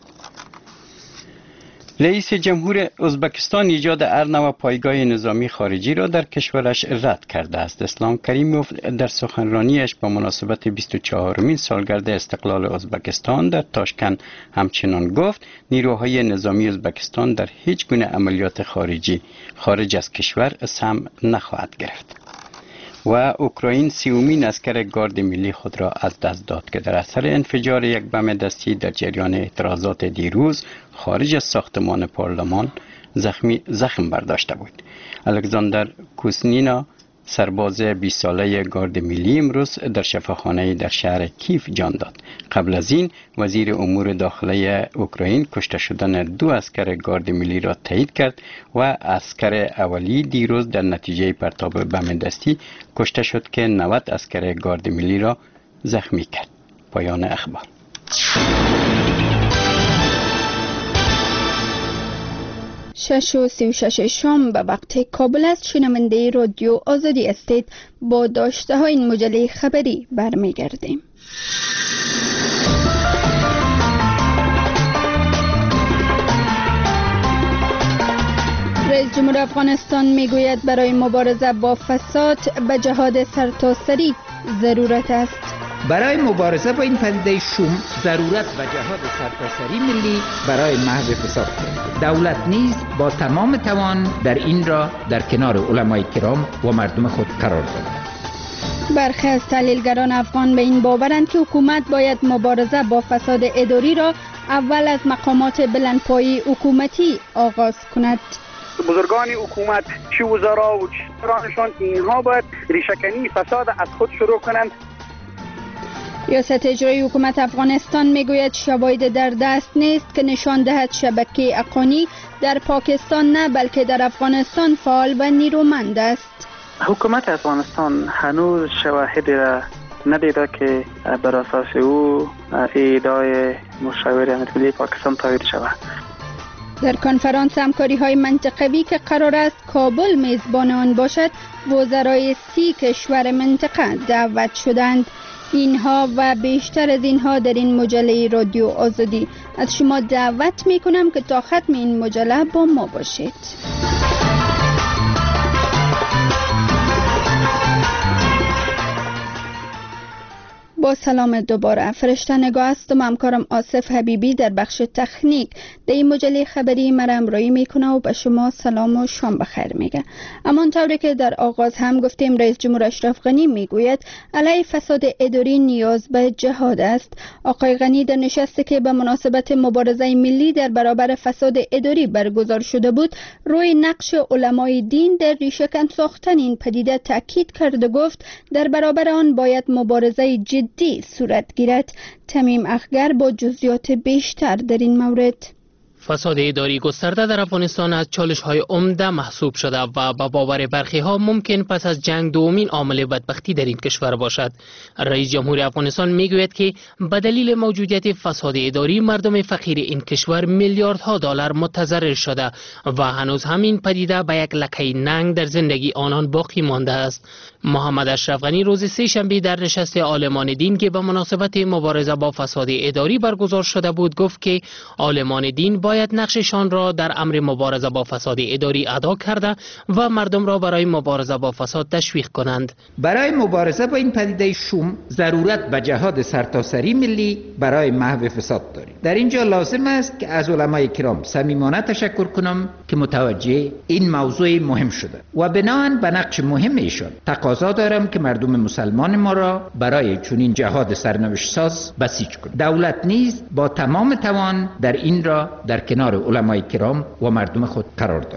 رئیس جمهور ازبکستان ایجاد هر نوع پایگاه نظامی خارجی را در کشورش رد کرده است. اسلام کریموف در سخنرانیش با مناسبت بیست و چهارمین سالگرد استقلال ازبکستان در تاشکند همچنان گفت نیروهای نظامی ازبکستان در هیچ گونه عملیات خارجی خارج از کشور سهم نخواهد گرفت. و اوکراین سیومین اسکر گارد ملی خود را از دست داد که در اثر انفجار یک بم دستی در جریان اعتراضات دیروز خارج از ساختمان پارلمان زخمی زخم برداشته بود. الکساندر کوسنینا سرباز بیست ساله گارد ملی امروز در شفاخانه در شهر کیف جان داد. قبل از این وزیر امور داخله اوکراین کشته شدن دو اسکر گارد ملی را تایید کرد و اسکر اولی دیروز در نتیجه پرتاب بم دستی کشته شد که نود اسکر گارد ملی را زخمی کرد. پایان اخبار.
شش و سی و شش شام به وقت کابل است. شنونده رادیو آزادی استید. با داشته های این مجله خبری برمیگردیم. رئیس جمهور افغانستان میگوید برای مبارزه با فساد به جهاد سرتاسری ضرورت است.
برای مبارزه با این پدیده شوم ضرورت و جهاد سرتاسری ملی برای محو فساد دارد. دولت نیز با تمام توان در این را در کنار علمای کرام و مردم خود قرار داد.
برخی از تحلیلگران افغان به این باورند که حکومت باید مبارزه با فساد اداری را اول از مقامات بلندپایه حکومتی آغاز کند.
بزرگان حکومت چه وزرا و چه رانشان اینها باید ریشه‌کنی فساد از خود شروع کنند.
ریاست اجرایی حکومت افغانستان میگوید شواهد در دست نیست که نشان دهد شبکه اقانی در پاکستان نه بلکه در افغانستان فعال و نیرومند است.
حکومت افغانستان هنوز شواهدی را ندیده که بر اساس او ادعای مشاور امنیت ملی پاکستان تایید شود.
در کنفرانس همکاری های منطقوی که قرار است کابل میزبان آن باشد، وزرای سی کشور منطقه دعوت شدند. اینها و بیشتر از اینها در این مجله رادیو آزادی. از شما دعوت می کنم که تا ختم این مجله با ما باشید. با سلام دوباره. فرشته نگاه است و همکارم آصف حبیبی در بخش تکنیک در این مجله خبری مرا همراهی میکنه و به شما سلام و شام بخیر میگه. اما طوری که در آغاز هم گفتیم رئیس جمهور اشرف غنی میگوید علیه فساد اداری نیاز به جهاد است. آقای غنی در نشستی که به مناسبت مبارزه ملی در برابر فساد اداری برگزار شده بود روی نقش علمای دین در ریشه‌کن ساختن این پدیده تاکید کرد و گفت در برابر آن باید مبارزه جدی دی صورت گیرد. تمیم اخگر با جزئیات بیشتر در این مورد.
فساد اداری گسترده در افغانستان از چالش‌های عمده محسوب شده و با باور برخی‌ها ممکن پس از جنگ دومین عامل بدبختی در این کشور باشد. رئیس جمهور افغانستان میگوید که به دلیل موجودیت فساد اداری مردم فقیر این کشور میلیاردها دلار متضرر شده و هنوز همین پدیده به یک لکه ننگ در زندگی آنان باقی مانده است. محمد اشرف غنی روز سه شنبه در نشست عالمان دین که به مناسبت مبارزه با فساد اداری برگزار شده بود گفت که عالمان دین باید نقششان را در امر مبارزه با فساد اداری ادا کرده و مردم را برای مبارزه با فساد تشویق کنند.
برای مبارزه با این پدیده شوم ضرورت به جهاد سرتاسری ملی برای محو فساد داریم. در اینجا لازم است که از علمای کرام صمیمانه تشکر کنم که متوجه این موضوع مهم شده و بناهن به نقش مهم ایشان تقاضا دارم که مردم مسلمان ما را برای چنین جهاد سرنوشت ساز بسیج کنند. دولت نیز با تمام توان در این را در کنار علمای کرام و مردم خود قرار دارد.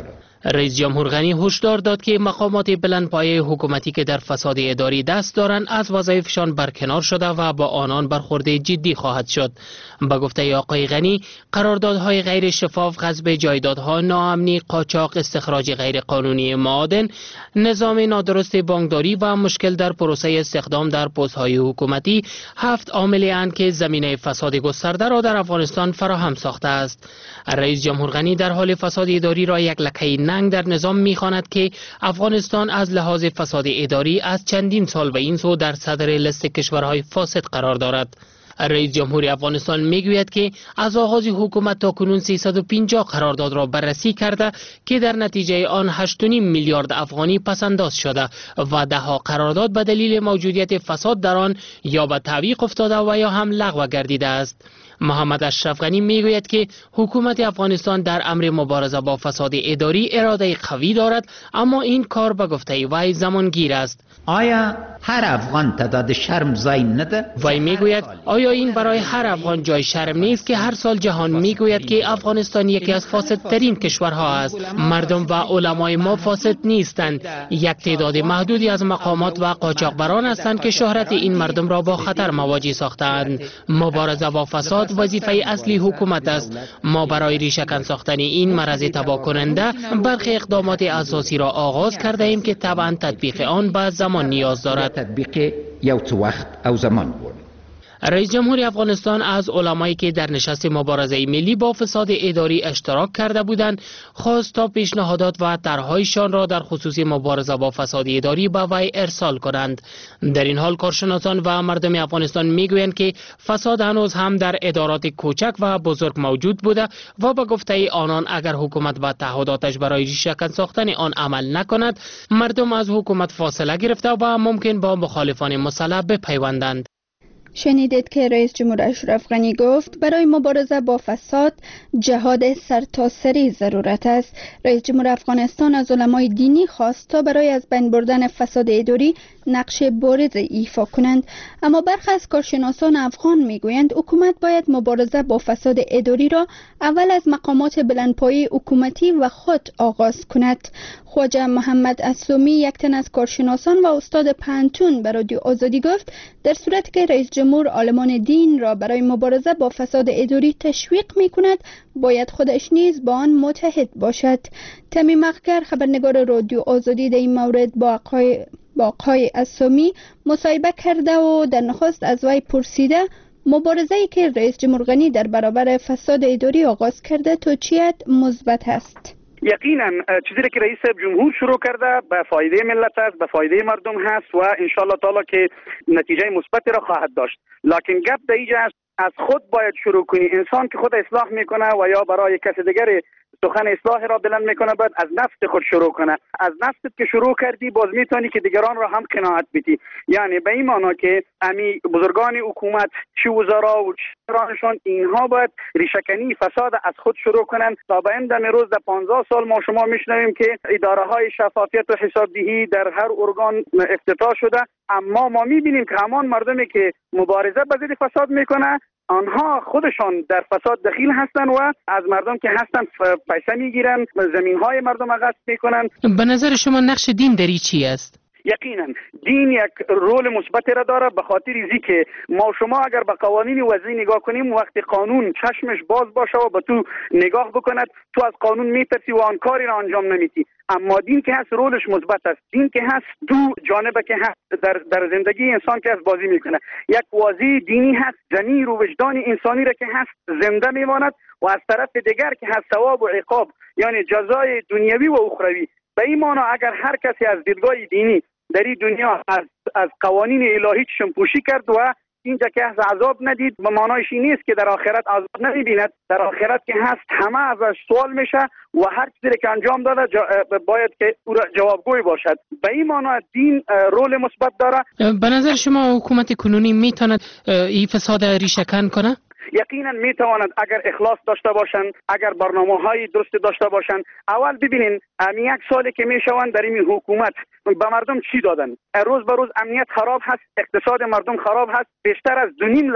رئیس جمهور غنی هشدار داد که مقامات بلندپایه حکومتی که در فساد اداری دست دارند از وظایفشان برکنار شده و با آنان برخورد جدی خواهد شد. با گفته آقای غنی، قراردادهای غیر شفاف، غصب جایدادها، ناامنی، قاچاق، استخراج غیر قانونی معادن، نظام نادرست بانکداری و مشکل در پروسه استخدام در پست‌های حکومتی هفت عاملی اند که زمینه فساد گسترده را در افغانستان فراهم ساخته است. رئیس جمهور غنی در حال فساد اداری را یک لکه ننگ در نظام می‌خواند که افغانستان از لحاظ فساد اداری از چندین سال به این سو در صدر لیست کشورهای فاسد قرار دارد. رئیس جمهور افغانستان میگوید که از آغاز حکومت تا کنون سیصد و پنجاه قرارداد را بررسی کرده که در نتیجه آن هشت و نیم میلیارد افغانی پسنداز شده و ده ها قرارداد به دلیل موجودیت فساد در آن یا به تعویق افتاده و یا هم لغو گردیده است. محمد اشرف غنی میگوید که حکومت افغانستان در امر مبارزه با فساد اداری اراده قوی دارد، اما این کار به گفته وی زمانگیر است.
آیا هر افغان تعداد شرم زای نده؟
وی میگوید آیا این برای هر افغان جای شرم نیست که هر سال جهان میگوید که افغانستان یکی از فاسدترین کشورها است؟ مردم و علمای ما فاسد نیستند، یک تعداد محدودی از مقامات و قاچاقبران هستند که شهرت این مردم را با خطر مواجه ساختند. مبارزه با فساد وظیفه اصلی حکومت است. ما برای ریشه‌کن ساختن این مرض تباه کننده برخی اقدامات اساسی را آغاز کرده ایم که طبعا تطبیق آن به زمان نیاز دارد.
تطبیق یا وقت او زمان بود.
رئیس جمهور افغانستان از علمایی که در نشست مبارزه ملی با فساد اداری اشتراک کرده بودند خواست تا پیشنهادات و طرح‌هایشان را در خصوص مبارزه با فساد اداری به وی ارسال کنند. در این حال کارشناسان و مردم افغانستان میگویند که فساد هنوز هم در ادارات کوچک و بزرگ موجود بوده و به گفته آنان اگر حکومت به تعهداتش برای ریشه‌کن ساختن آن عمل نکند، مردم از حکومت فاصله گرفته و ممکن با مخالفان مسلح بپیوندند.
شنیدید که رئیس جمهور اشرف غنی گفت برای مبارزه با فساد جهاد سرتاسری ضرورت است. رئیس جمهور افغانستان از علمای دینی خواست تا برای از بین بردن فساد اداری نقش بارز ایفا کنند، اما برخی از کارشناسان افغان میگویند حکومت باید مبارزه با فساد اداری را اول از مقامات بلندپایه حکومتی و خود آغاز کند. خواجه محمد اسلامی، یک تن از کارشناسان و استاد پانتون، به رادیو آزادی گفت در صورتی که رئیس جمهور عالمان دین را برای مبارزه با فساد اداری تشویق می کند، باید خودش نیز با آن متحد باشد. تمیم اخگر، خبرنگار رادیو آزادی، در این مورد با آقای با آقای اسلامی مصاحبه کرده و در نخست از وی پرسیده مبارزه‌ای که رئیس جمهور غنی در برابر فساد اداری آغاز کرده تو چیت مثبت است؟
یقینا چیزی که رئیس جمهور شروع کرده به فایده ملت است، به فایده مردم هست و ان شاء الله تعالی که نتیجه مثبتی را خواهد داشت. لکن گپ در اینجا است از خود باید شروع کنی. انسان که خود اصلاح میکنه و یا برای کسی دیگر سخن اصلاح را بلند میکنه، باید از نفس خود شروع کنه. از نفست که شروع کردی باز میتونی که دیگران را هم قناعت بدی. یعنی به این معنا که امی بزرگان حکومت، چه وزرا و چرانشان، اینها باید ریشه‌کنی فساد از خود شروع کنن تا به این دم روز در پانزده سال ما شما میشنویم که اداره های شفافیت و حسابدهی در هر ارگان افتتاح شده، اما ما میبینیم که همان مردمی که مبارزه با ضد فساد میکنه آنها خودشان در فساد دخیل هستند و از مردم که هستند پیسه میگیرن، زمین های مردم را غصب میکنن.
به نظر شما نقش دین در این چی است؟
یقینا دین یک رول مثبتی را داره، به خاطر ازی که ما شما اگر به قوانین وضعی نگاه کنیم، وقتی قانون چشمش باز باشه و به تو نگاه بکند، تو از قانون میترسی و آن کاری را انجام نمیدی. اما دین که هست رولش مثبت است. دین که هست دو جانبه که هست در در زندگی انسان که هست بازی میکنه. یک واضح دینی هست، ضمیر و وجدان انسانی را که هست زنده میماند و از طرف دیگر که هست ثواب و عقاب، یعنی جزای دنیوی و اخروی. به این معنی اگر هر کسی از دیدگاه دینی در این دنیا از از قوانین الهی شمپوشی کرد و اینجا که هست عذاب ندید، به معنایش این نیست که در آخرت عذاب نمیبیند. در آخرت که هست همه ازش سوال میشه و هر چیزی که انجام داده باید که او را جوابگوی باشد. به این معنی دین رول مثبت داره.
به نظر شما حکومت کنونی میتواند این فساد ریشه‌کن کنه؟
یقینا میتواند اگر اخلاص داشته باشند، اگر برنامه‌های درست داشته باشند. اول ببینین امی یک سالی که میشوند در این حکومت به مردم چی دادن؟ روز به روز امنیت خراب هست، اقتصاد مردم خراب هست. بیشتر از دو نیم لک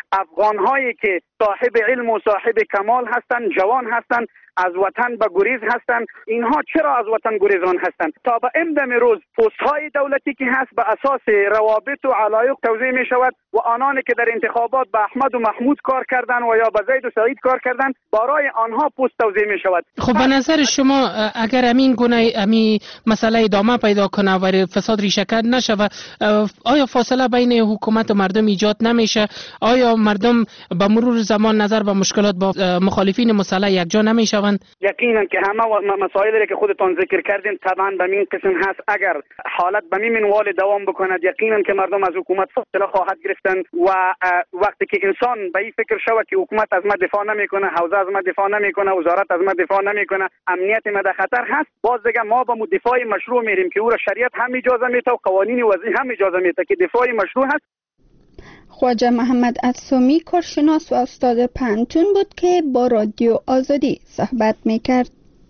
افغان‌هایی که صاحب علم و صاحب کمال هستند، جوان هستند، از وطن به گریز هستند، اینها چرا از وطن گریزان هستند؟ تا به امدم روز پست‌های دولتی که هست به اساس روابط و علایق توزیع می شود و آنانی که در انتخابات به احمد و محمود کار کردند و یا به زید و سعید کار کردند برای آنها پست توزیع می شود.
خب به نظر شما اگر امین گونه امی مسئله ادامه پیدا کنه و فساد ریشه کن نشه، آیا فاصله بین حکومت و مردم ایجاد نمیشه؟ آیا مردم به مرور زمان نظر به مشکلات با مخالفین مسلح یکجا نمیشوند؟
یقینا که همه مسائلی که خودتان ذکر کردین طبعا به این قسم هست. اگر حالت به این منوال دوام بکند یقینا که مردم از حکومت فاصله خواهد گرفتن و وقتی که انسان به این فکر شود که حکومت از ما دفاع نمیکنه، حوزه از ما دفاع نمیکنه، وزارت از ما دفاع نمیکنه، امنیت ما در خطر هست، باز دیگه ما به دفاع مشروع میریم که او را شریعت هم اجازه میده و قوانین وضعی هم اجازه میده که دفاع مشروع هست.
خواجه محمد اتسامی کارشناس و استاد پنتون بود که با رادیو آزادی صحبت میکرد.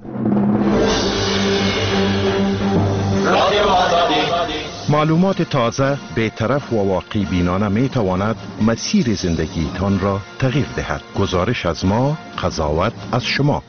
معلومات تازه، بی‌طرف و واقع بینانه می تواند مسیر زندگیتان را تغییر دهد. گزارش از ما، قضاوت از شما.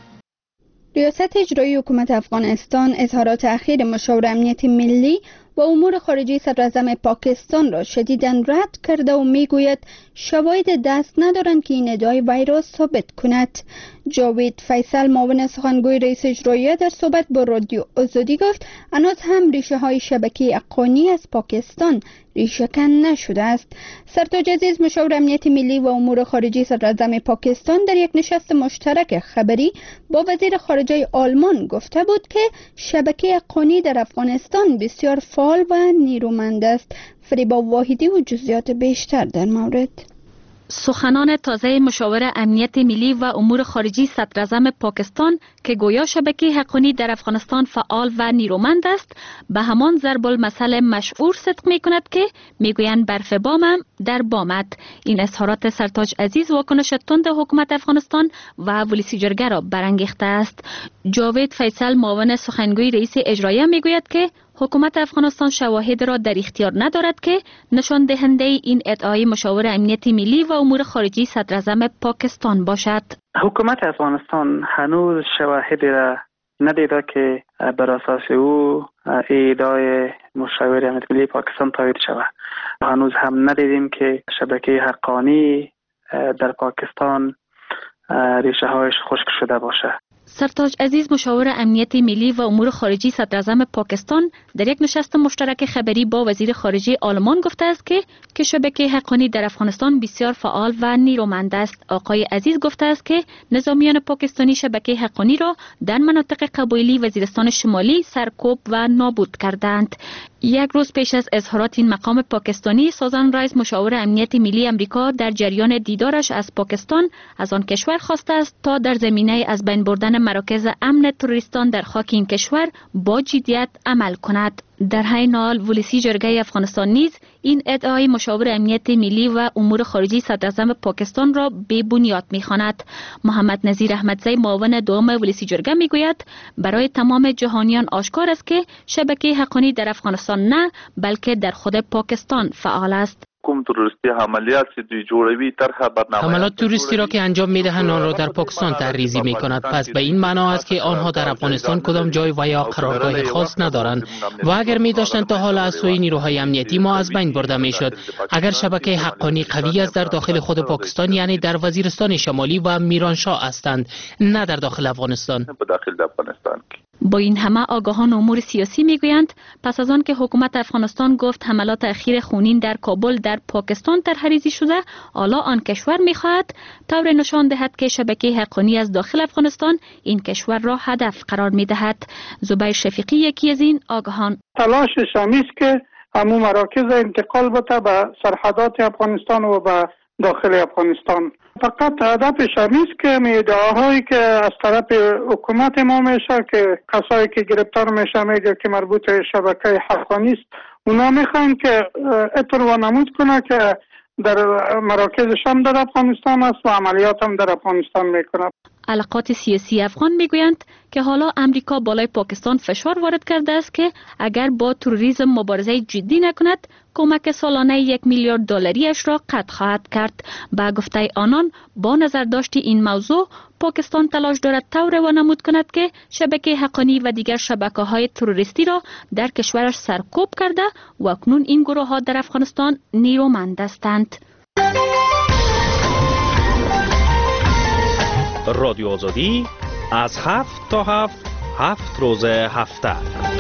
ریاست اجرایی حکومت افغانستان اظهارات اخیر مشاور امنیت ملی و امور خارجه صدراعظم پاکستان را شدیداً رد کرده و میگوید شواهد دست ندارند که این ادعای وی را ثابت کند. جاوید فیصل معاون سخنگوی رئیس اجرایی در صحبت با رادیو آزادی گفت هنوز هم ریشه های شبکه اقانی از پاکستان ریشه کن نشده است. سرتاج عزیز مشاور امنیت ملی و امور خارجه صدراعظم پاکستان در یک نشست مشترک خبری با وزیر خارجه آلمان گفته بود که شبکه اقانی در افغانستان بسیار فعال و نیرومند است. فریبا واحدی و جزئیات بیشتر در مورد.
سخنان تازه مشاور امنیت ملی و امور خارجی صدراعظم پاکستان که گویا شبکه حقانی در افغانستان فعال و نیرومند است به همان ضرب المثل مشهور صدق می کند که میگویند برف بامم در بامد. این اظهارات سرتاج عزیز واکنش تند حکومت افغانستان و ولسی جرگه را برانگیخته است. جاوید فیصل معاون سخنگوی رئیس اجرایی میگوید که حکومت افغانستان شواهد را در اختیار ندارد که نشان دهنده این ادعای مشاور امنیت ملی و امور خارجی صدراعظم پاکستان باشد.
حکومت افغانستان هنوز شواهدی را ندیده که بر اساس او ادعای مشاور امنیت ملی پاکستان تایید شود. هنوز هم ندیدیم که شبکه حقانی در پاکستان ریشه هایش خشک شده باشد.
سرتاج عزیز مشاور امنیت ملی و امور خارجی صدراعظم پاکستان در یک نشست مشترک خبری با وزیر خارجه آلمان گفته است که که شبکه حقانی در افغانستان بسیار فعال و نیرومند است. آقای عزیز گفته است که نظامیان پاکستانی شبکه حقانی را در مناطق قبایلی وزیرستان شمالی سرکوب و نابود کردند. یک روز پیش از اظهارات این مقام پاکستانی، سوزان رایس مشاور امنیت ملی امریکا در جریان دیدارش از پاکستان از آن کشور خواسته است تا در زمینه از بین بردن مراکز امن تروریستان در خاک این کشور با جدیت عمل کند. در حین حال ولسی جرگه افغانستان نیز این ادعای مشاور امنیت ملی و امور خارجی صدراعظم پاکستان را بی بنیاد می‌خواند. محمد نظیر احمدزی معاون دوم ولسی جرگه میگوید برای تمام جهانیان آشکار است که شبکه حقانی در افغانستان نه بلکه در خود پاکستان فعال است.
کوم تروریستی عملیات چې دوی جوړوي طرح برنامه
حملات توریستی را که انجام میدهند آن را در پاکستان طرحریزی میکند. پس به این معنا است که آنها در افغانستان کدام جای و یا قرارگاه خاص ندارند و اگر می داشتند تا حالا از سوی نیروهای امنیتی ما از بین برده میشد. اگر شبکه حقانی قوی است در داخل خود پاکستان یعنی در وزیرستان شمالی و میرانشاه هستند، نه در داخل افغانستان.
داخل افغانستان.
با این همه آگاهان امور سیاسی میگویند پس از آن که حکومت افغانستان گفت حملات اخیر خونین در کابل در پاکستان طرحریزی شده، حالا آن کشور میخواهد طور نشان دهد که شبکه حقانی از داخل افغانستان این کشور را هدف قرار میدهد. زبیر شفیقی یکی از این آگاهان.
تلاشش همیست که همون مراکز انتقال بده به سرحدات افغانستان و به داخل افغانستان. فقط هدفش همیست که ادعاهایی که از طرف حکومت ما میشه که کسایی که گرفتار میشه میگه که مربوط شبکه حقانی است، اونا میخوان که اطلاع و نمود کنه که در مراکزش هم در افغانستان است و عملیات هم در افغانستان میکنه.
علقات سیاسی افغان میگویند که حالا امریکا بالای پاکستان فشار وارد کرده است که اگر با تروریسم مبارزه جدی نکند کمک سالانه یک میلیارد دلاریش را قطع خواهد کرد. با گفته آنان با نظر داشت این موضوع پاکستان تلاش دارد طور وانمود کند که شبکه حقانی و دیگر شبکه های تروریستی را در کشورش سرکوب کرده و اکنون این گروه ها در افغانستان نیرومند هستند.
رادیو آزادی از هفت تا هفت هفت روز هفته.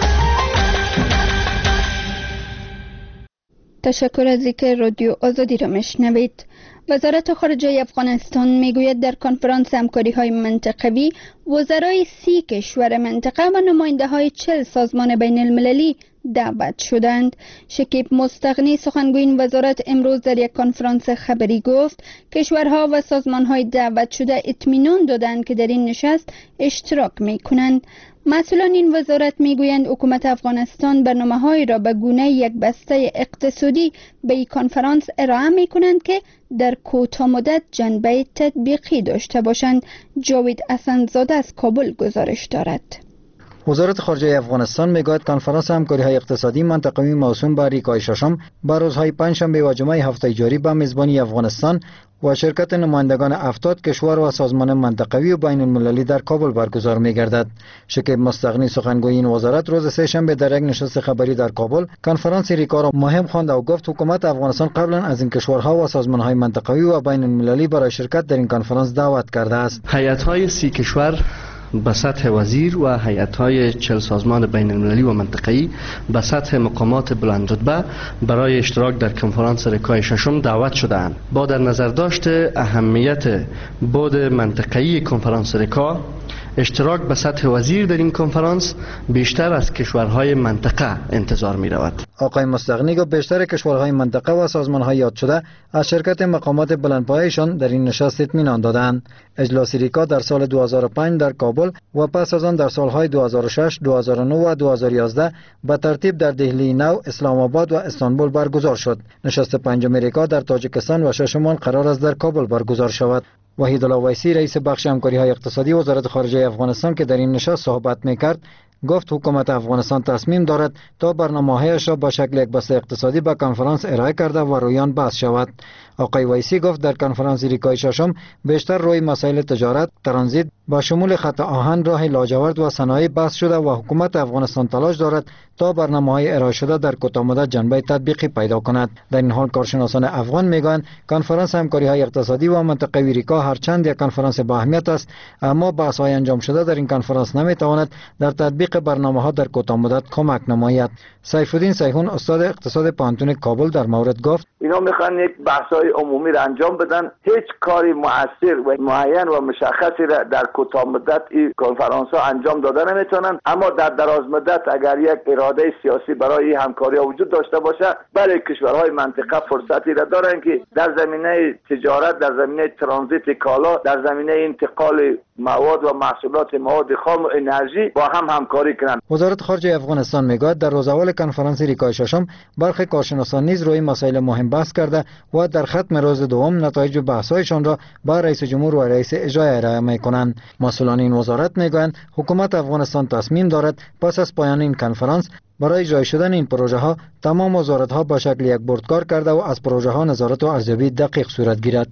تشکر از اینکه رادیو آزادی را میشنوید. وزارت خارجه افغانستان میگوید در کنفرانس همکاری های منطقوی وزرای سی کشور منطقه و نماینده های چهل سازمان بین المللی دعوت شدند. شکیب مستغنی سخنگوی این وزارت امروز در یک کنفرانس خبری گفت کشورها و سازمان‌های دعوت شده اطمینان دادند که در این نشست اشتراک می‌کنند. مسئولان این وزارت میگویند حکومت افغانستان برنامه‌هایی را به گونه یک بسته اقتصادی به این کنفرانس ارائه می‌کنند که در کوتاه مدت جنبه تطبیقی داشته باشند. جاوید حسن‌زاده از کابل گزارش دارد.
وزارت خارجه افغانستان میگوید کنفرانس همکاری های اقتصادی منطقوی موسوم به ریکای ششم به روزهای پنجشنبه و جمعه هفته جاری به میزبانی افغانستان و شرکت نمایندگان هفتاد کشور و سازمان منطقوی و بین المللی در کابل برگزار می‌گردد. شکیب مستغنی سخنگوی این وزارت روز سه شنبه در یک نشست خبری در کابل کنفرانس ریکا را مهم خواند و گفت حکومت افغانستان قبلا از این کشورها و سازمان‌های منطقوی و بین المللی برای شرکت در این کنفرانس دعوت کرده است.
هیئت‌های سی کشور به سطح وزیر و هیئت‌های چهل سازمان بین المللی و منطقه‌ای به سطح مقامات بلند رتبه برای اشتراک در کنفرانس ریکای ششم دعوت شده‌اند. با در نظر داشت اهمیت بعد منطقه‌ای کنفرانس ریکا، اشتراک به سطح وزیر در این کنفرانس بیشتر از کشورهای منطقه انتظار می رود.
آقای مستغنی گفت بیشتر کشورهای منطقه و سازمانهای یاد شده از شرکت مقامات بلندپایه‌شان در این نشست اطمینان دادند. اجلاس ریکا در سال دو هزار و پنج در کابل و پس از آن در سالهای دو هزار و شش، دو هزار و نه و دو هزار و یازده به ترتیب در دهلی نو، اسلام آباد و استانبول برگزار شد. نشست پنجم ریکا در تاجیکستان و ششم آن قرار است در کابل برگزار شود. وحید الله ویسی رئیس بخش همکاری های اقتصادی وزارت خارجه افغانستان که در این نشست صحبت میکرد گفت حکومت افغانستان تصمیم دارد تا برنامه‌هایش را با شکل یک بسته اقتصادی به کنفرانس ارائه کرده و رویان بحث شود. آقای ویسی گفت در کنفرانس ریکای ششم بیشتر روی مسائل تجارت، ترانزیت با شمول خط آهن، راه لاجورد و صنایع بحث شده و حکومت افغانستان تلاش دارد تا برنامه‌های ارائه شده در کوتاه مدت جنبه تطبیقی پیدا کند. در این حال کارشناسان افغان میگویند کنفرانس همکاری‌های اقتصادی و منطقوی ریکا هرچند یک کنفرانس با اهمیت است، اما بحث‌های انجام شده در این کنفرانس نمیتواند در تطبیق برنامه‌ها در کوتاه مدت کمک نماید. سیف الدین سیحون استاد اقتصاد پانتون کابل در مورد گفت
اینا میخوان یک بحث‌های عمومی را انجام بدن، هیچ کاری مؤثر و معین و مشخصی را در کوتاه مدت این کنفرانس‌ها انجام داده نمیتونن، اما در دراز مدت اگر یک اراده سیاسی برای همکاری وجود داشته باشه برای کشورهای منطقه فرصتی را دارن که در زمینه تجارت، در زمینه ترانزیت کالا، در زمینه انتقال مواد و محصولات مواد خام و انرژی با هم همکاری کنند.
وزارت خارجه افغانستان میگوید در روز اول کنفرانس ریکای ششم برخی کارشناسان نیز روی مسائل مهم بحث کرده و در ختم روز دوم نتایج بحث‌هایشان را با رئیس جمهور و رئیس اجرایی ارائه می‌کنند. مسئولان این وزارت میگویند حکومت افغانستان تصمیم دارد پس از پایان این کنفرانس برای اجرای شدن این پروژه ها تمام وزارت‌ها با شکل یک بردکار کرده و از پروژه ها نظارت و ارزیابی دقیق صورت گیرد.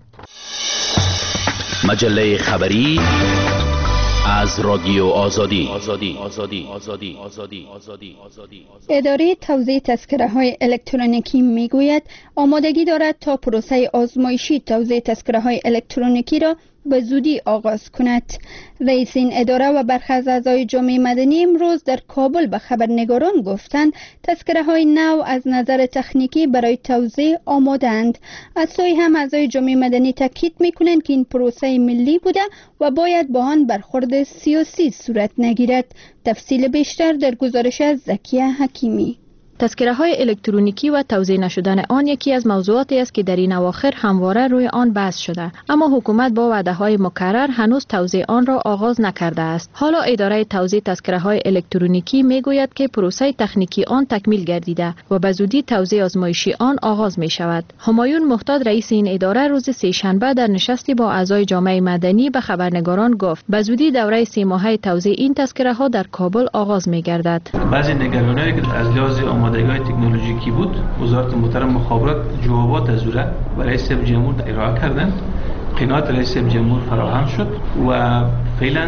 مجله خبری از رادیو آزادی. آزادی آزادی آزادی آزادی آزادی آزادی
اداره توزیع تذکره های الکترونیکی میگوید آمادگی دارد تا پروسه آزمایشی توزیع تذکره های الکترونیکی را به زودی آغاز کند. رئیس این اداره و برخی از اعضای جامعه مدنی امروز در کابل به خبرنگاران گفتند تذکره های نو از نظر تکنیکی برای توزیع آمادند. از سوی هم اعضای جامعه مدنی تاکید میکنند که این پروسه ملی بوده و باید با آن برخورد سیاسی صورت نگیرد. تفصیل بیشتر در گزارش از زکیه حکیمی.
تذکره های الکترونیکی و توزیع نشدن آن یکی از موضوعاتی است که در این اواخر همواره روی آن بحث شده، اما حکومت با وعده های مکرر هنوز توزیع آن را آغاز نکرده است. حالا اداره توزیع تذکره های الکترونیکی میگوید که پروسه تکنیکی آن تکمیل گردیده و به زودی توزیع آزمایشی آن آغاز می شود. همایون محتاط رئیس این اداره روز سه‌شنبه در نشستی با اعضای جامعه مدنی به خبرنگاران گفت به زودی دوره سه ماهه توزیع این تذکره ها در کابل آغاز می گردد.
بعضی نگرانی‌هایی که از لحاظ آمادگی تکنولوژیکی بود، وزارت محترم مخابرات جوابات از او را به رئیس جمهور ارائه کردند. قناعت رئیس جمهور فراهم شد و فعلا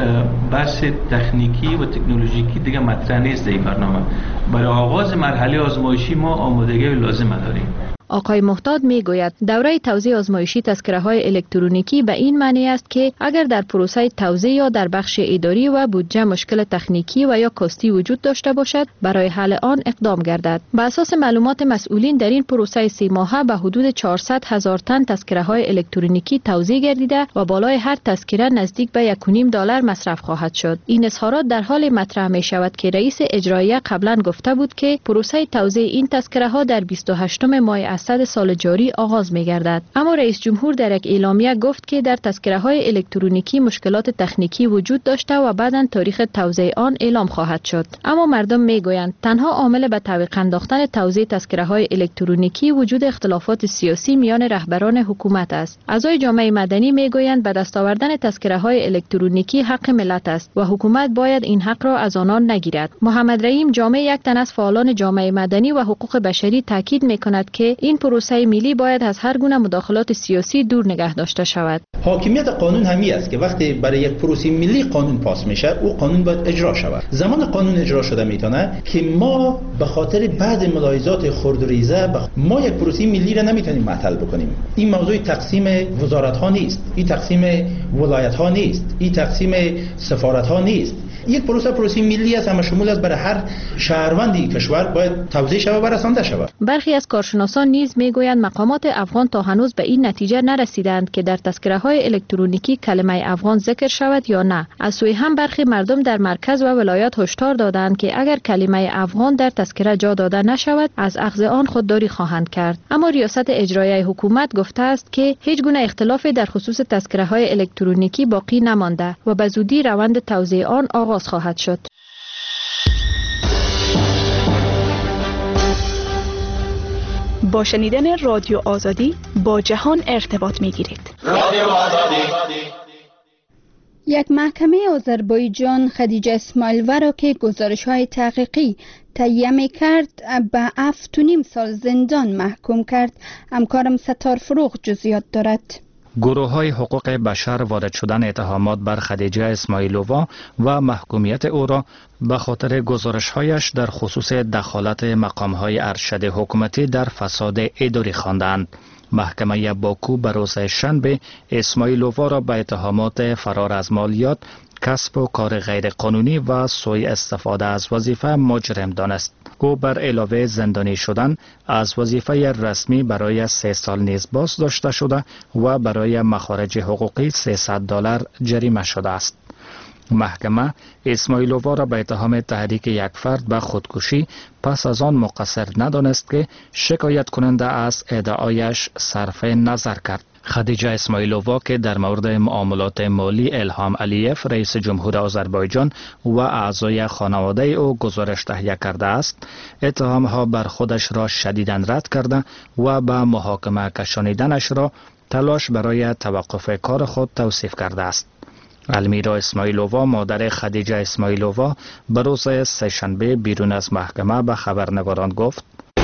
بحث تکنیکی و تکنولوژیکی دیگه مطرح نیست در این برنامه. برای آغاز مرحله آزمایشی ما آمادگی لازم داریم.
آقای محتاط می گوید دوره توزیع آزمایشی تذکره های الکترونیکی به این معنی است که اگر در پروسه توزیع یا در بخش اداری و بودجه مشکل تکنیکی و یا کاستی وجود داشته باشد، برای حل آن اقدام گردد. بر اساس معلومات مسئولین در این پروسه سه ماهه به حدود چهارصد هزار تن تذکره های الکترونیکی توزیع گردیده و بالای هر تذکره نزدیک به یک و نیم دلار مصرف خواهد شد. این اظهارات در حال مطرح می شود که رئیس اجراییه قبلا گفته بود که پروسه توزیع این تذکره ها در بیست و هشتم ماه اسد سال جاری آغاز می گردد. اما رئیس جمهور در یک اعلامیه گفت که در تذکره های الکترونیکی مشکلات تکنیکی وجود داشته و بعداً تاریخ توزیع آن اعلام خواهد شد. اما مردم می گویند تنها عامل به تعویق انداختن توزیع تذکره های الکترونیکی وجود اختلافات سیاسی میان رهبران حکومت است. اعضای جامعه مدنی می گویند به دست آوردن تذکره های الکترونیکی حق ملت است و حکومت باید این حق را از آنان نگیرد. محمد رحیم جامع یک تن از فعالان جامعه مدنی و حقوق بشری تاکید می کند که این پروسه ملی باید از هر گونه مداخلات سیاسی دور نگه داشته شود.
حاکمیت قانون همی است که وقتی برای یک پروسه ملی قانون پاس میشه، او قانون باید اجرا شود. زمان قانون اجرا شده میتونه که ما به خاطر بعض ملاحظات خرد و ریزه ما یک پروسه ملی را نمیتونیم معطل بکنیم. این موضوع تقسیم وزارت ها نیست، این تقسیم ولایت ها نیست، این تقسیم سفارت ها نیست. یک پروسه پروسه ملی است، همه شمول است، برای هر شهروندی کشور باید توزیع شود و رسانده شود.
برخی از کارشناسان نیز میگویند مقامات افغان تا هنوز به این نتیجه نرسیدند که در تذکره های الکترونیکی کلمه افغان ذکر شود یا نه. از سوی هم برخی مردم در مرکز و ولایات هشدار دادند که اگر کلمه افغان در تذکره جا داده نشود از اخذ آن خودداری خواهند کرد. اما ریاست اجرایی حکومت گفته است که هیچ گونه اختلافی در خصوص تذکره های الکترونیکی باقی نمانده و به زودی روند توزیع آن آغاز خواهد شد.
با شنیدن رادیو آزادی با جهان ارتباط می گیرید. رادیو آزادی.
یک محکمه آذربایجان خدیجه اسماعیلوه را که گزارش‌های تحقیقی تهیه می‌کرد به هفت و نیم سال زندان محکوم کرد. همکارم ستار فروغ جزئیات دارد.
گروه های حقوق بشر وارد شدن اتهامات بر خدیجه اسماعیلووا و محکومیت او را به خاطر گزارش‌هایش در خصوص دخالت مقام‌های ارشد حکومتی در فساد اداری خواندند. محکمه باکو به روز شنبه اسماعیلووا را به اتهامات فرار از مالیات، کسب و کار غیر قانونی و سوء استفاده از وظیفه مجرم دانست. او بر علاوه زندانی شدن از وظیفه رسمی برای سه سال نیز باز داشته شده و برای مخارج حقوقی سیصد دلار جریمه شده است. محکمه اسماعیلووا را به اتهام تحریک یک فرد به خودکشی پس از آن مقصر ندانست که شکایت کننده از ادعایش صرف نظر کرد. خدیجه اسماعیلووا که در مورد معاملات مالی الهام علیف رئیس جمهور آذربایجان و اعضای خانواده او گزارش تهیه کرده است، اتهامها بر خودش را شدیداً رد کرده و به محاکمه کشانیدنش را تلاش برای توقف کار خود توصیف کرده است. المیرا اسماعیلووا مادر خدیجه اسماعیلووا به روز سه‌شنبه بیرون از محکمه به خبرنگاران گفت: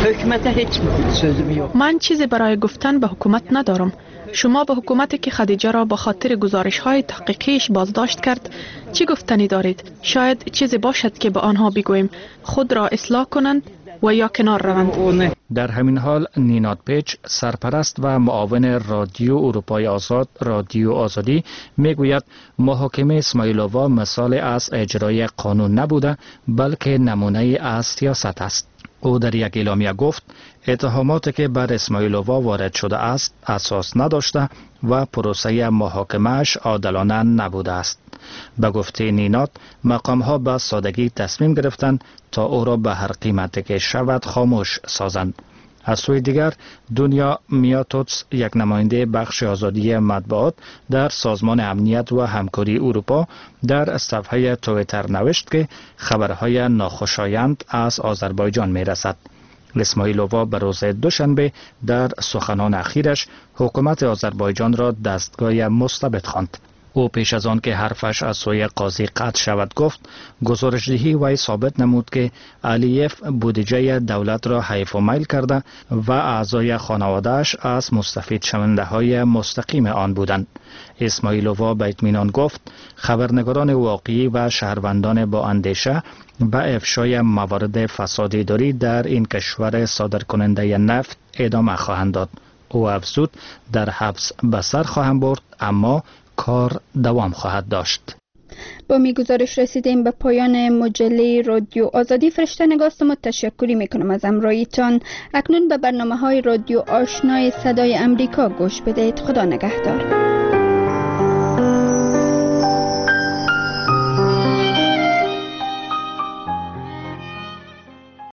من چیزی برای گفتن به حکومت ندارم. شما به حکومتی که خدیجه را به خاطر گزارش های تحقیقیش بازداشت کرد چی گفتنی دارید؟ شاید چیزی باشد که به آنها بگوییم خود را اصلاح کنند و یا کنار روند.
در همین حال نیناد پیچ سرپرست و معاون رادیو اروپای آزاد رادیو آزادی میگوید محاکمه اسماعیلووا مثال از اجرای قانون نبوده بلکه نمونه از سیاست است. او در یک اعلامیه گفت اتهاماتی که بر اسماعیلووا وارد شده است اساس نداشته و پروسه محاکمه‌اش عادلانه نبوده است. به گفته نینات مقام‌ها به سادگی تصمیم گرفتند تا او را به هر قیمتی که شود خاموش سازند. از سوی دیگر دنیا میاتوتس یک نماینده بخش آزادی مطبوعات در سازمان امنیت و همکاری اروپا در صفحه توییتر نوشت که خبرهای ناخوشایند از آذربایجان می رسد. اسماعیلووا به روز دوشنبه در سخنان اخیرش حکومت آذربایجان را دستگاه مستبد خواند. او پیش از آن که حرفش از سوی قاضی قطع شود گفت گزارشدهی وی ثابت نمود که علیف بودجه دولت را حیف و میل کرده و اعضای خانواده‌اش از مستفید شونده های مستقیم آن بودند. اسماعیلووا به اطمینان گفت خبرنگاران واقعی و شهروندان با اندیشه به افشای موارد فساد اداری در این کشور صادرکننده نفت ادامه خواهند داد. او افزود در حبس به سر خواهم برد اما کار دوام خواهد داشت.
با می گزارش رسیدیم به پایان مجله رادیو آزادی. فرشته نگاستم و تشکری میکنم از همراهیتان. اکنون به برنامه های رادیو آشنای صدای امریکا گوش بدهید. خدا نگهدار.